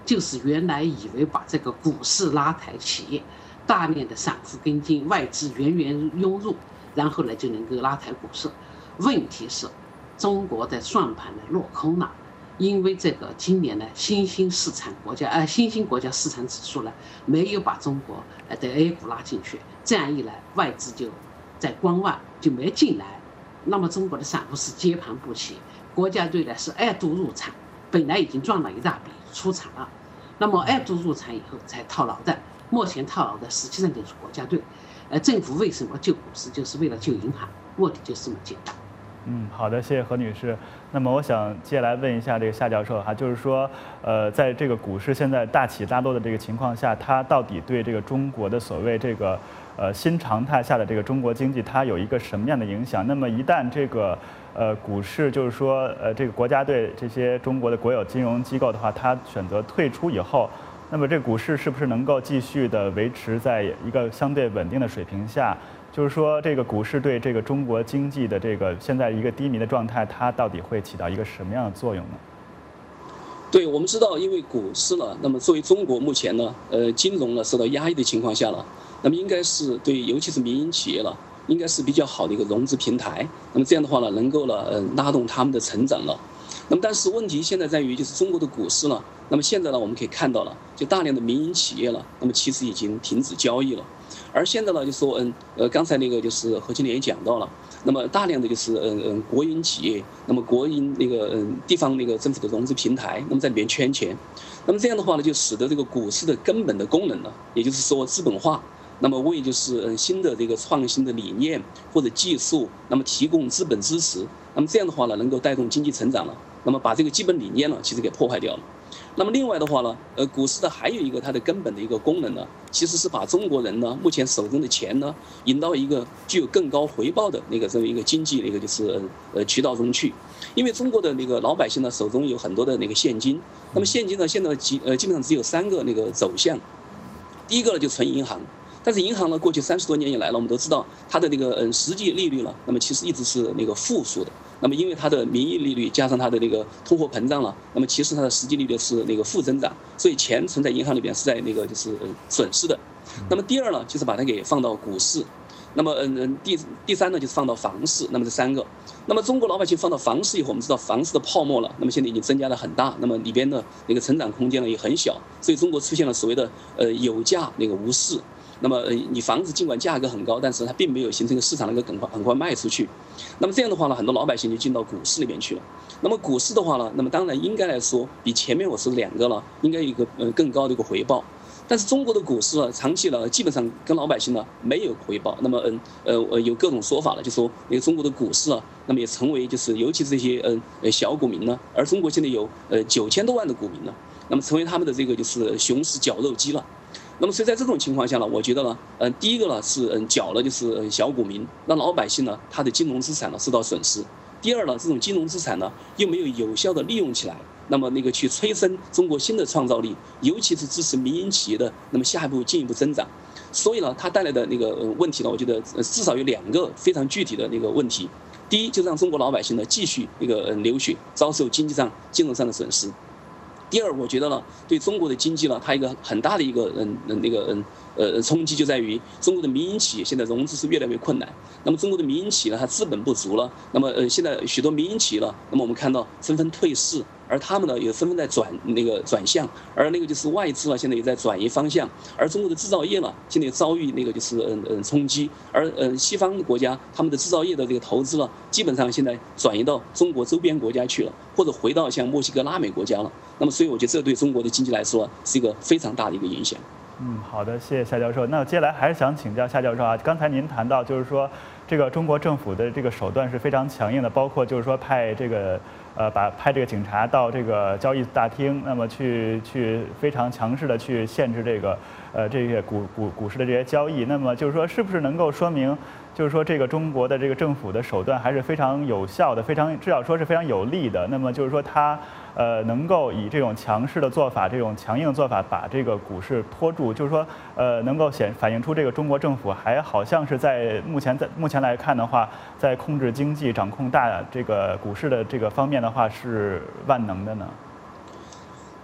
S22: 就是原来以为把这个股市拉抬起，大量的散户跟进，外资源源涌入，然后呢就能够拉抬股市。问题是，中国的算盘呢落空了，因为这个今年呢新兴市场国家呃新兴国家市场指数呢没有把中国呃的 A 股拉进去，这样一来外资就在观望，就没进来。那么中国的散户是接盘不起，国家队呢是二度入场，本来已经赚了一大笔出场了，那么二度入场以后才套牢的，目前套牢的实际上就是国家队。呃，政府为什么救股市，就是为了救银行，目的就是这么简单。
S1: 嗯，好的，谢谢何女士。那么我想接下来问一下这个夏教授哈，就是说，呃，在这个股市现在大起大落的这个情况下，它到底对这个中国的所谓这个呃新常态下的这个中国经济，它有一个什么样的影响？那么一旦这个呃股市就是说呃这个国家队这些中国的国有金融机构的话，它选择退出以后，那么这股市是不是能够继续的维持在一个相对稳定的水平下？就是说，这个股市对这个中国经济的这个现在一个低迷的状态，它到底会起到一个什么样的作用呢？
S6: 对，我们知道，因为股市呢，那么作为中国目前呢，呃，金融呢受到压抑的情况下了，那么应该是对，尤其是民营企业了，应该是比较好的一个融资平台。那么这样的话呢，能够呢，呃，拉动他们的成长了。那么但是问题现在在于，就是中国的股市呢，那么现在呢，我们可以看到了，就大量的民营企业了，那么其实已经停止交易了。而现在呢，就说嗯呃，刚才那个就是何经理也讲到了，那么大量的就是嗯嗯国营企业，那么国营那个嗯地方那个政府的融资平台，那么在里面圈钱，那么这样的话呢，就使得这个股市的根本的功能呢，也就是说资本化，那么为就是嗯新的这个创新的理念或者技术，那么提供资本支持，那么这样的话呢，能够带动经济成长了，那么把这个基本理念呢，其实给破坏掉了。那么另外的话呢，呃，股市的还有一个它的根本的一个功能呢，其实是把中国人呢目前手中的钱呢引到一个具有更高回报的那个这么一个经济那个就是呃呃渠道中去，因为中国的那个老百姓呢手中有很多的那个现金，那么现金呢现在基呃基本上只有三个那个走向，第一个呢就存银行。但是银行呢，过去三十多年以来呢，我们都知道它的那个嗯实际利率呢，那么其实一直是那个负数的。那么因为它的名义利率加上它的那个通货膨胀了，那么其实它的实际利率是那个负增长，所以钱存在银行里边是在那个就是嗯损失的。那么第二呢，就是把它给放到股市。那么嗯嗯第第三呢，就是放到房市。那么这三个，那么中国老百姓放到房市以后，我们知道房市的泡沫了，那么现在已经增加了很大，那么里边的那个成长空间呢也很小，所以中国出现了所谓的呃有价那个无市。那么，呃，你房子尽管价格很高，但是它并没有形成一个市场能够很快很快卖出去。那么这样的话呢，很多老百姓就进到股市里面去了。那么股市的话呢，那么当然应该来说，比前面我说的两个呢，应该有一个呃更高的一个回报。但是中国的股市呢，长期呢，基本上跟老百姓呢没有回报。那么，嗯，呃，呃，有各种说法了，就说那个中国的股市啊，那么也成为就是尤其是这些嗯呃小股民呢，而中国现在有呃九千多万的股民呢，那么成为他们的这个就是熊市绞肉机了。那么所以在这种情况下呢，我觉得呢，嗯，第一个呢是嗯缴了就是小股民，让老百姓呢他的金融资产呢受到损失。第二呢，这种金融资产呢又没有有效的利用起来，那么那个去催生中国新的创造力，尤其是支持民营企业的那么下一步进一步增长。所以呢，它带来的那个问题呢，我觉得至少有两个非常具体的那个问题。第一，就让中国老百姓呢继续那个流血，遭受经济上、金融上的损失。第二，我觉得呢，对中国的经济呢，它一个很大的一个嗯那个嗯呃冲击就在于中国的民营企业现在融资是越来越困难。那么中国的民营企业呢，它资本不足了，那么呃现在许多民营企业了，那么我们看到纷纷退市，而他们呢也纷纷在转那个转向，而那个就是外资呢现在也在转移方向，而中国的制造业呢现在也遭遇那个就是嗯嗯冲击，而嗯西方国家他们的制造业的这个投资呢，基本上现在转移到中国周边国家去了，或者回到像墨西哥、拉美国家了。那么所以我觉得这对中国的经济来说是一个非常大的一个影响。
S1: 嗯，好的，谢谢夏教授。那接下来还是想请教夏教授啊，刚才您谈到就是说，这个中国政府的这个手段是非常强硬的，包括就是说派这个呃把派这个警察到这个交易大厅，那么去去非常强势的去限制这个呃这些股股股市的这些交易。那么就是说，是不是能够说明，就是说这个中国的这个政府的手段还是非常有效的，非常至少说是非常有力的。那么就是说它。呃，能够以这种强势的做法，这种强硬的做法，把这个股市拖住，就是说，呃，能够显反映出这个中国政府还好像是在目前在目前来看的话，在控制经济、掌控大这个股市的这个方面的话是万能的呢。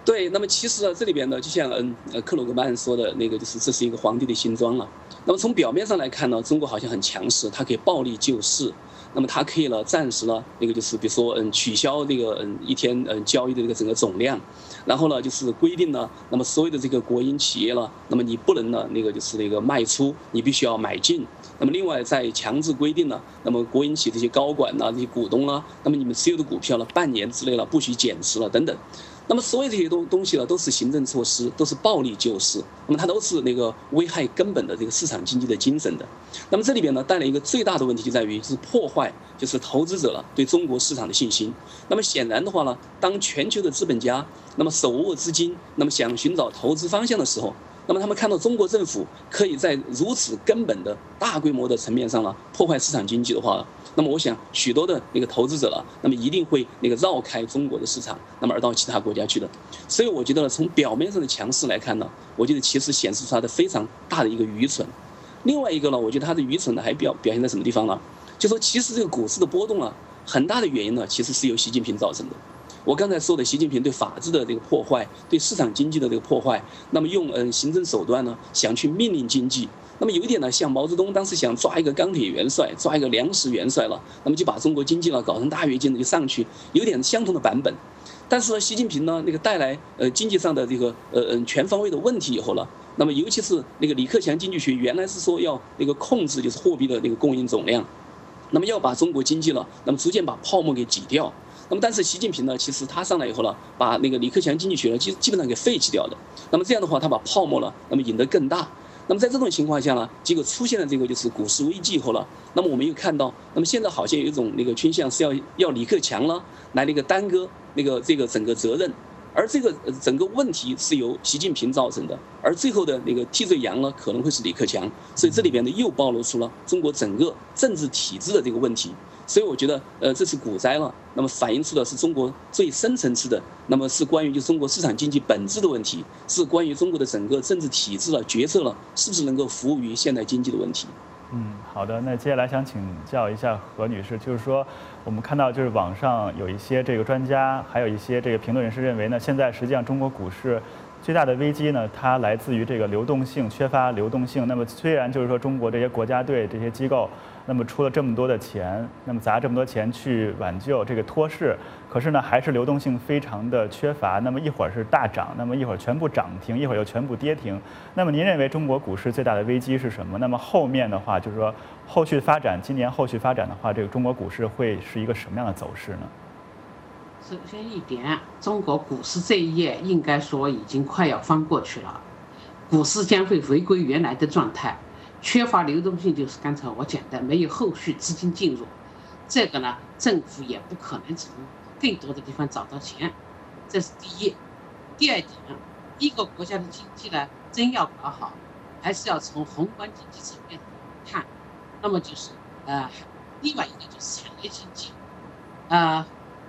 S6: 对，那么其实呢，这里边呢，就像嗯呃克鲁格曼说的那个，就是这是一个皇帝的新装了。那么从表面上来看呢，中国好像很强势，它可以暴力救市，那么它可以呢暂时呢那个就是比如说嗯取消这个嗯一天嗯交易的这个整个总量，然后呢就是规定呢，那么所有的这个国营企业呢，那么你不能呢那个就是那个卖出，你必须要买进。那么另外再强制规定呢，那么国营企业这些高管呐、这些股东啊，那么你们持有的股票呢，半年之内了不许减持了等等。那么所有这些东东西呢，都是行政措施，都是暴力救市，那么它都是那个危害根本的这个市场经济的精神的。那么这里边呢，带来一个最大的问题就在于是破坏，就是投资者了对中国市场的信心。那么显然的话呢，当全球的资本家那么手握资金，那么想寻找投资方向的时候，那么他们看到中国政府可以在如此根本的大规模的层面上呢破坏市场经济的话，那么我想许多的那个投资者了，那么一定会那个绕开中国的市场，那么而到其他国家去的。所以我觉得呢，从表面上的强势来看呢，我觉得其实显示出它的非常大的一个愚蠢。另外一个呢，我觉得它的愚蠢呢还表表现在什么地方呢？就说其实这个股市的波动啊，很大的原因呢，其实是由习近平造成的。我刚才说的，习近平对法治的这个破坏，对市场经济的这个破坏，那么用嗯行政手段呢，想去命令经济。那么有一点呢，像毛泽东当时想抓一个钢铁元帅，抓一个粮食元帅了，那么就把中国经济呢搞成大跃进的就上去，有点相同的版本。但是呢，习近平呢那个带来呃经济上的这个呃嗯全方位的问题以后呢，那么尤其是那个李克强经济学原来是说要那个控制就是货币的那个供应总量，那么要把中国经济了，那么逐渐把泡沫给挤掉。那么但是习近平呢，其实他上来以后呢，把那个李克强经济学呢基基本上给废弃掉的。那么这样的话，他把泡沫呢，那么引得更大。那么在这种情况下呢，结果出现了这个就是股市危机以后了，那么我们又看到，那么现在好像有一种那个倾向是要要李克强呢来那个耽搁那个这个整个责任，而这个整个问题是由习近平造成的，而最后的那个替罪羊呢可能会是李克强，所以这里边呢又暴露出了中国整个政治体制的这个问题。所以我觉得，呃，这次股灾了，那么反映出的是中国最深层次的，那么是关于就中国市场经济本质的问题，是关于中国的整个政治体制了、决策了，是不是能够服务于现代经济的问题。
S1: 嗯，好的。那接下来想请教一下何女士，就是说，我们看到就是网上有一些这个专家，还有一些这个评论人士认为呢，现在实际上中国股市最大的危机呢，它来自于这个流动性缺乏流动性。那么虽然就是说中国这些国家队这些机构，那么出了这么多的钱，那么砸这么多钱去挽救这个托市，可是呢还是流动性非常的缺乏。那么一会儿是大涨，那么一会儿全部涨停，一会儿又全部跌停。那么您认为中国股市最大的危机是什么？那么后面的话就是说后续发展，今年后续发展的话，这个中国股市会是一个什么样的走势呢？
S22: 首先一点，中国股市这一页应该说已经快要翻过去了，股市将会回归原来的状态。缺乏流动性就是刚才我讲的，没有后续资金进入，这个呢，政府也不可能从更多的地方找到钱，这是第一。第二点，一个国家的经济呢，真要搞好，还是要从宏观经济层面看，那么就是呃，另外一个就是产业经济，呃，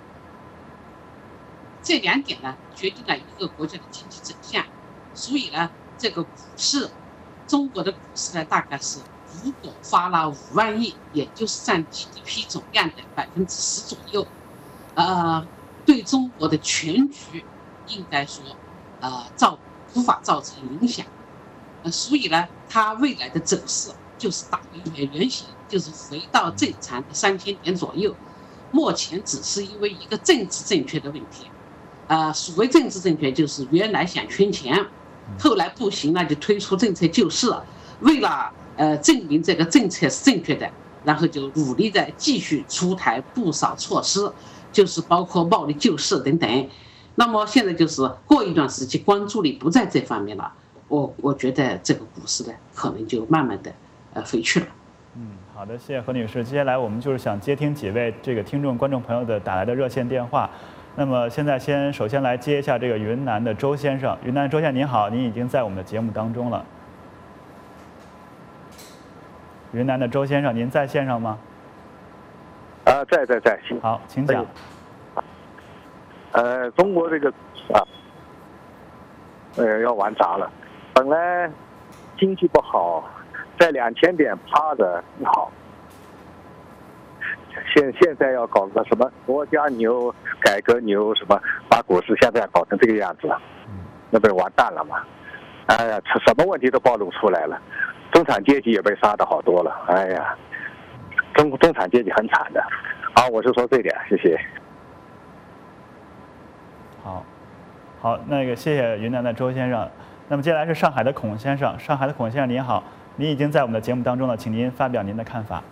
S22: 这两点呢，决定了一个国家的经济走向。所以呢，这个股市。中国的股市呢，大概是如果发了五万亿，也就是占 G D P 总量的百分之十左右，呃，对中国的全局应该说，呃，造无法造成影响，呃，所以呢，它未来的走势就是打回原形，就是回到正常的三千点左右。目前只是因为一个政治正确的问题，呃，所谓政治正确，就是原来想圈钱。后来不行了，就推出政策救市，为了呃证明这个政策是正确的，然后就努力的继续出台不少措施，就是包括暴力救市等等。那么现在就是过一段时期关注力不在这方面了，我我觉得这个股市呢可能就慢慢的呃回去了。
S1: 嗯，好的，谢谢何女士。接下来我们就是想接听几位这个听众观众朋友的打来的热线电话。那么现在先首先来接一下这个云南的周先生。云南的周先生您好，您已经在我们的节目当中了。云南的周先生，您在线上吗？
S10: 啊，在在在。
S1: 好，请讲。
S10: 呃，中国这个啊，呃，要玩砸了。本来经济不好，在两千点趴着好， 现现在要搞个什么国家牛、改革牛什么，把股市现在搞成这个样子了，那不是完蛋了吗？哎呀，什么问题都暴露出来了，中产阶级也被杀的好多了。哎呀，中中产阶级很惨的。好，我是说这点，谢谢。
S1: 好，好，那个谢谢云南的周先生。那么接下来是上海的孔先生，上海的孔先生您好，您已经在我们的节目当中了，请您发表您的看法。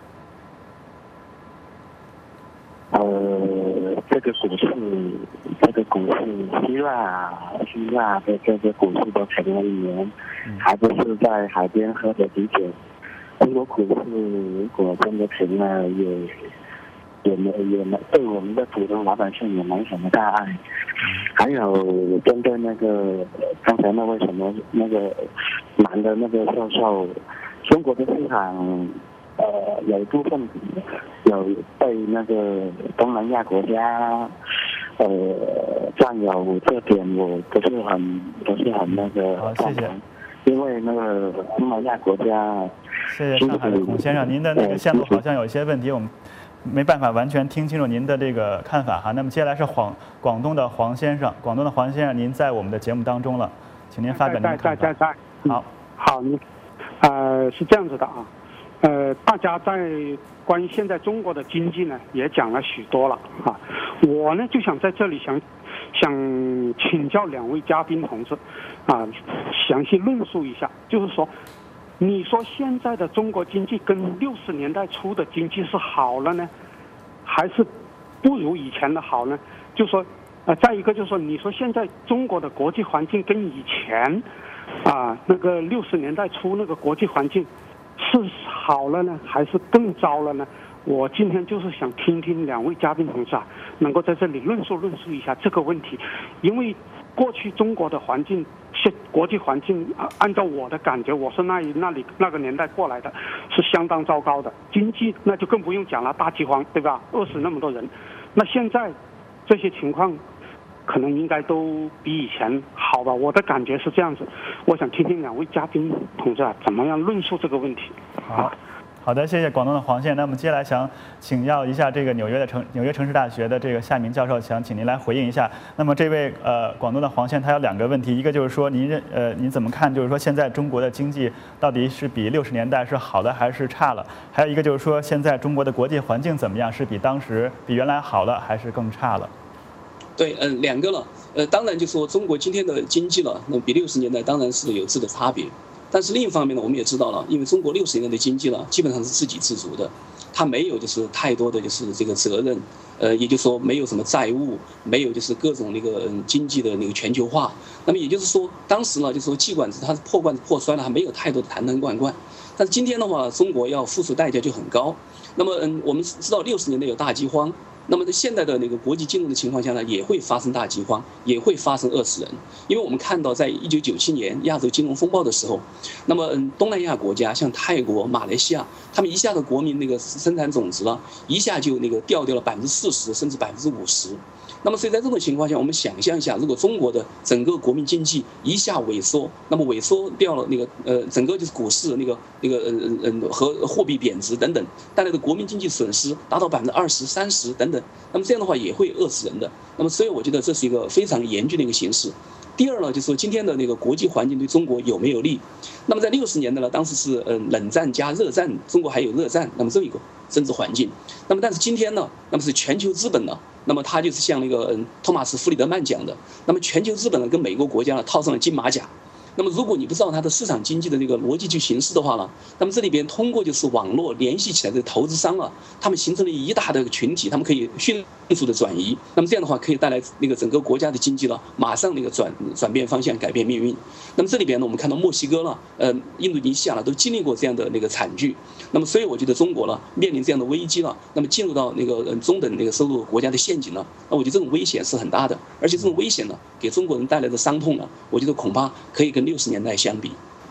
S12: 呃，这个股市，这个股市，希腊，希腊的这个股市都沉了一年，还不是在海边喝着啤酒。中国股市如果真的停了，也也没也没对我们的普通老百姓也没什么大碍。还有针对那个刚才那位什么那个男的那个教授，中国的市场。呃，有一部分有被那个东南亚国家呃占有，这点我不是很不是很那个赞同，因为那个东南亚国家。
S1: 谢谢上海的孔先生，您的那个线路好像有一些问题，我们没办法完全听清楚您的这个看法哈。那么接下来是广广东的黄先生，广东的黄先生，您在我们的节目当中了，请您发表您的看法。
S14: 在在在在。
S1: 好，
S14: 好，你呃是这样子的啊。呃，大家在关于现在中国的经济呢，也讲了许多了啊。我呢就想在这里想想请教两位嘉宾同志啊，详细论述一下，就是说，你说现在的中国经济跟六十年代初的经济是好了呢，还是不如以前的好呢？就说呃，再一个就是说，你说现在中国的国际环境跟以前啊那个六十年代初那个国际环境。是好了呢，还是更糟了呢？我今天就是想听听两位嘉宾同志啊，能够在这里论述论述一下这个问题，因为过去中国的环境，现国际环境啊，按照我的感觉，我是那那里那个年代过来的，是相当糟糕的。经济那就更不用讲了，大饥荒，对吧？饿死那么多人。那现在这些情况。可能应该都比以前好吧，我的感觉是这样子。我想听听两位嘉宾同志啊，怎么样论述这个问题。
S1: 好，好的，谢谢广东的黄线。那么接下来想请教一下这个纽约的城纽约城市大学的这个夏明教授，想请您来回应一下。那么这位呃广东的黄线他有两个问题，一个就是说您认呃您怎么看，就是说现在中国的经济到底是比六十年代是好的还是差了？还有一个就是说现在中国的国际环境怎么样，是比当时比原来好了还是更差了？
S6: 对，嗯、呃，两个了，呃，当然就说中国今天的经济了，那比六十年代当然是有质的差别，但是另一方面呢，我们也知道了，因为中国六十年代的经济了，基本上是自给自足的，它没有就是太多的就是这个责任，呃，也就是说没有什么债务，没有就是各种那个经济的那个全球化，那么也就是说，当时呢，就是说尽管它是破罐子破摔了，还没有太多的坛坛罐罐，但是今天的话，中国要付出代价就很高。那么，嗯，我们知道六十年代有大饥荒。那么在现在的那个国际金融的情况下呢，也会发生大饥荒，也会发生饿死人。因为我们看到，在一九九七年亚洲金融风暴的时候，那么嗯，东南亚国家像泰国、马来西亚，他们一下子国民那个生产总值了，一下就那个掉掉了百分之四十甚至百分之五十。那么所以在这种情况下，我们想象一下，如果中国的整个国民经济一下萎缩，那么萎缩掉了那个呃整个就是股市那个那个嗯嗯和货币贬值等等带来的国民经济损失达到百分之二十、三十等等。那么这样的话也会饿死人的。那么所以我觉得这是一个非常严峻的一个形势。第二呢，就是说今天的那个国际环境对中国有没有利？那么在六十年代呢，当时是嗯冷战加热战，中国还有热战，那么这么一个政治环境。那么但是今天呢，那么是全球资本呢，那么它就是像那个嗯托马斯·弗里德曼讲的，那么全球资本呢跟美国国家呢套上了金马甲。那么如果你不知道它的市场经济的这个逻辑去行事的话呢，那么这里边通过就是网络联系起来的投资商啊，他们形成了一大的群体，他们可以迅速的转移。那么这样的话可以带来那个整个国家的经济呢，马上那个转转变方向，改变命运。那么这里边呢，我们看到墨西哥呢，呃，印度尼西亚呢，都经历过这样的那个惨剧。那么所以我觉得中国呢，面临这样的危机了，那么进入到那个呃中等那个收入国家的陷阱了，那我觉得这种危险是很大的，而且这种危险呢，给中国人带来的伤痛呢，我觉得恐怕可以跟六十年代相比。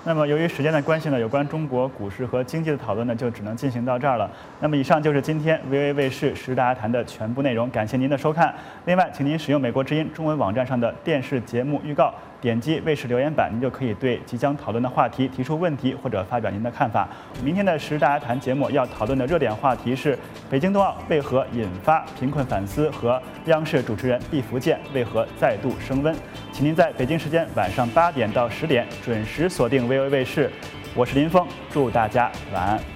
S1: 那么由于时间的关系呢，有关中国股市和经济的讨论呢，就只能进行到这儿了。那么以上就是今天 V O A 卫视时事大家谈的全部内容，感谢您的收看。另外，请您使用美国之音中文网站上的电视节目预告，点击卫视留言板，您就可以对即将讨论的话题提出问题或者发表您的看法。明天的时事大家谈节目要讨论的热点话题是北京冬奥为何引发贫困反思和央视主持人毕福剑为何再度升温。请您在北京时间晚上八点到十点准时锁定 V O A 卫视，我是林峰，祝大家晚安。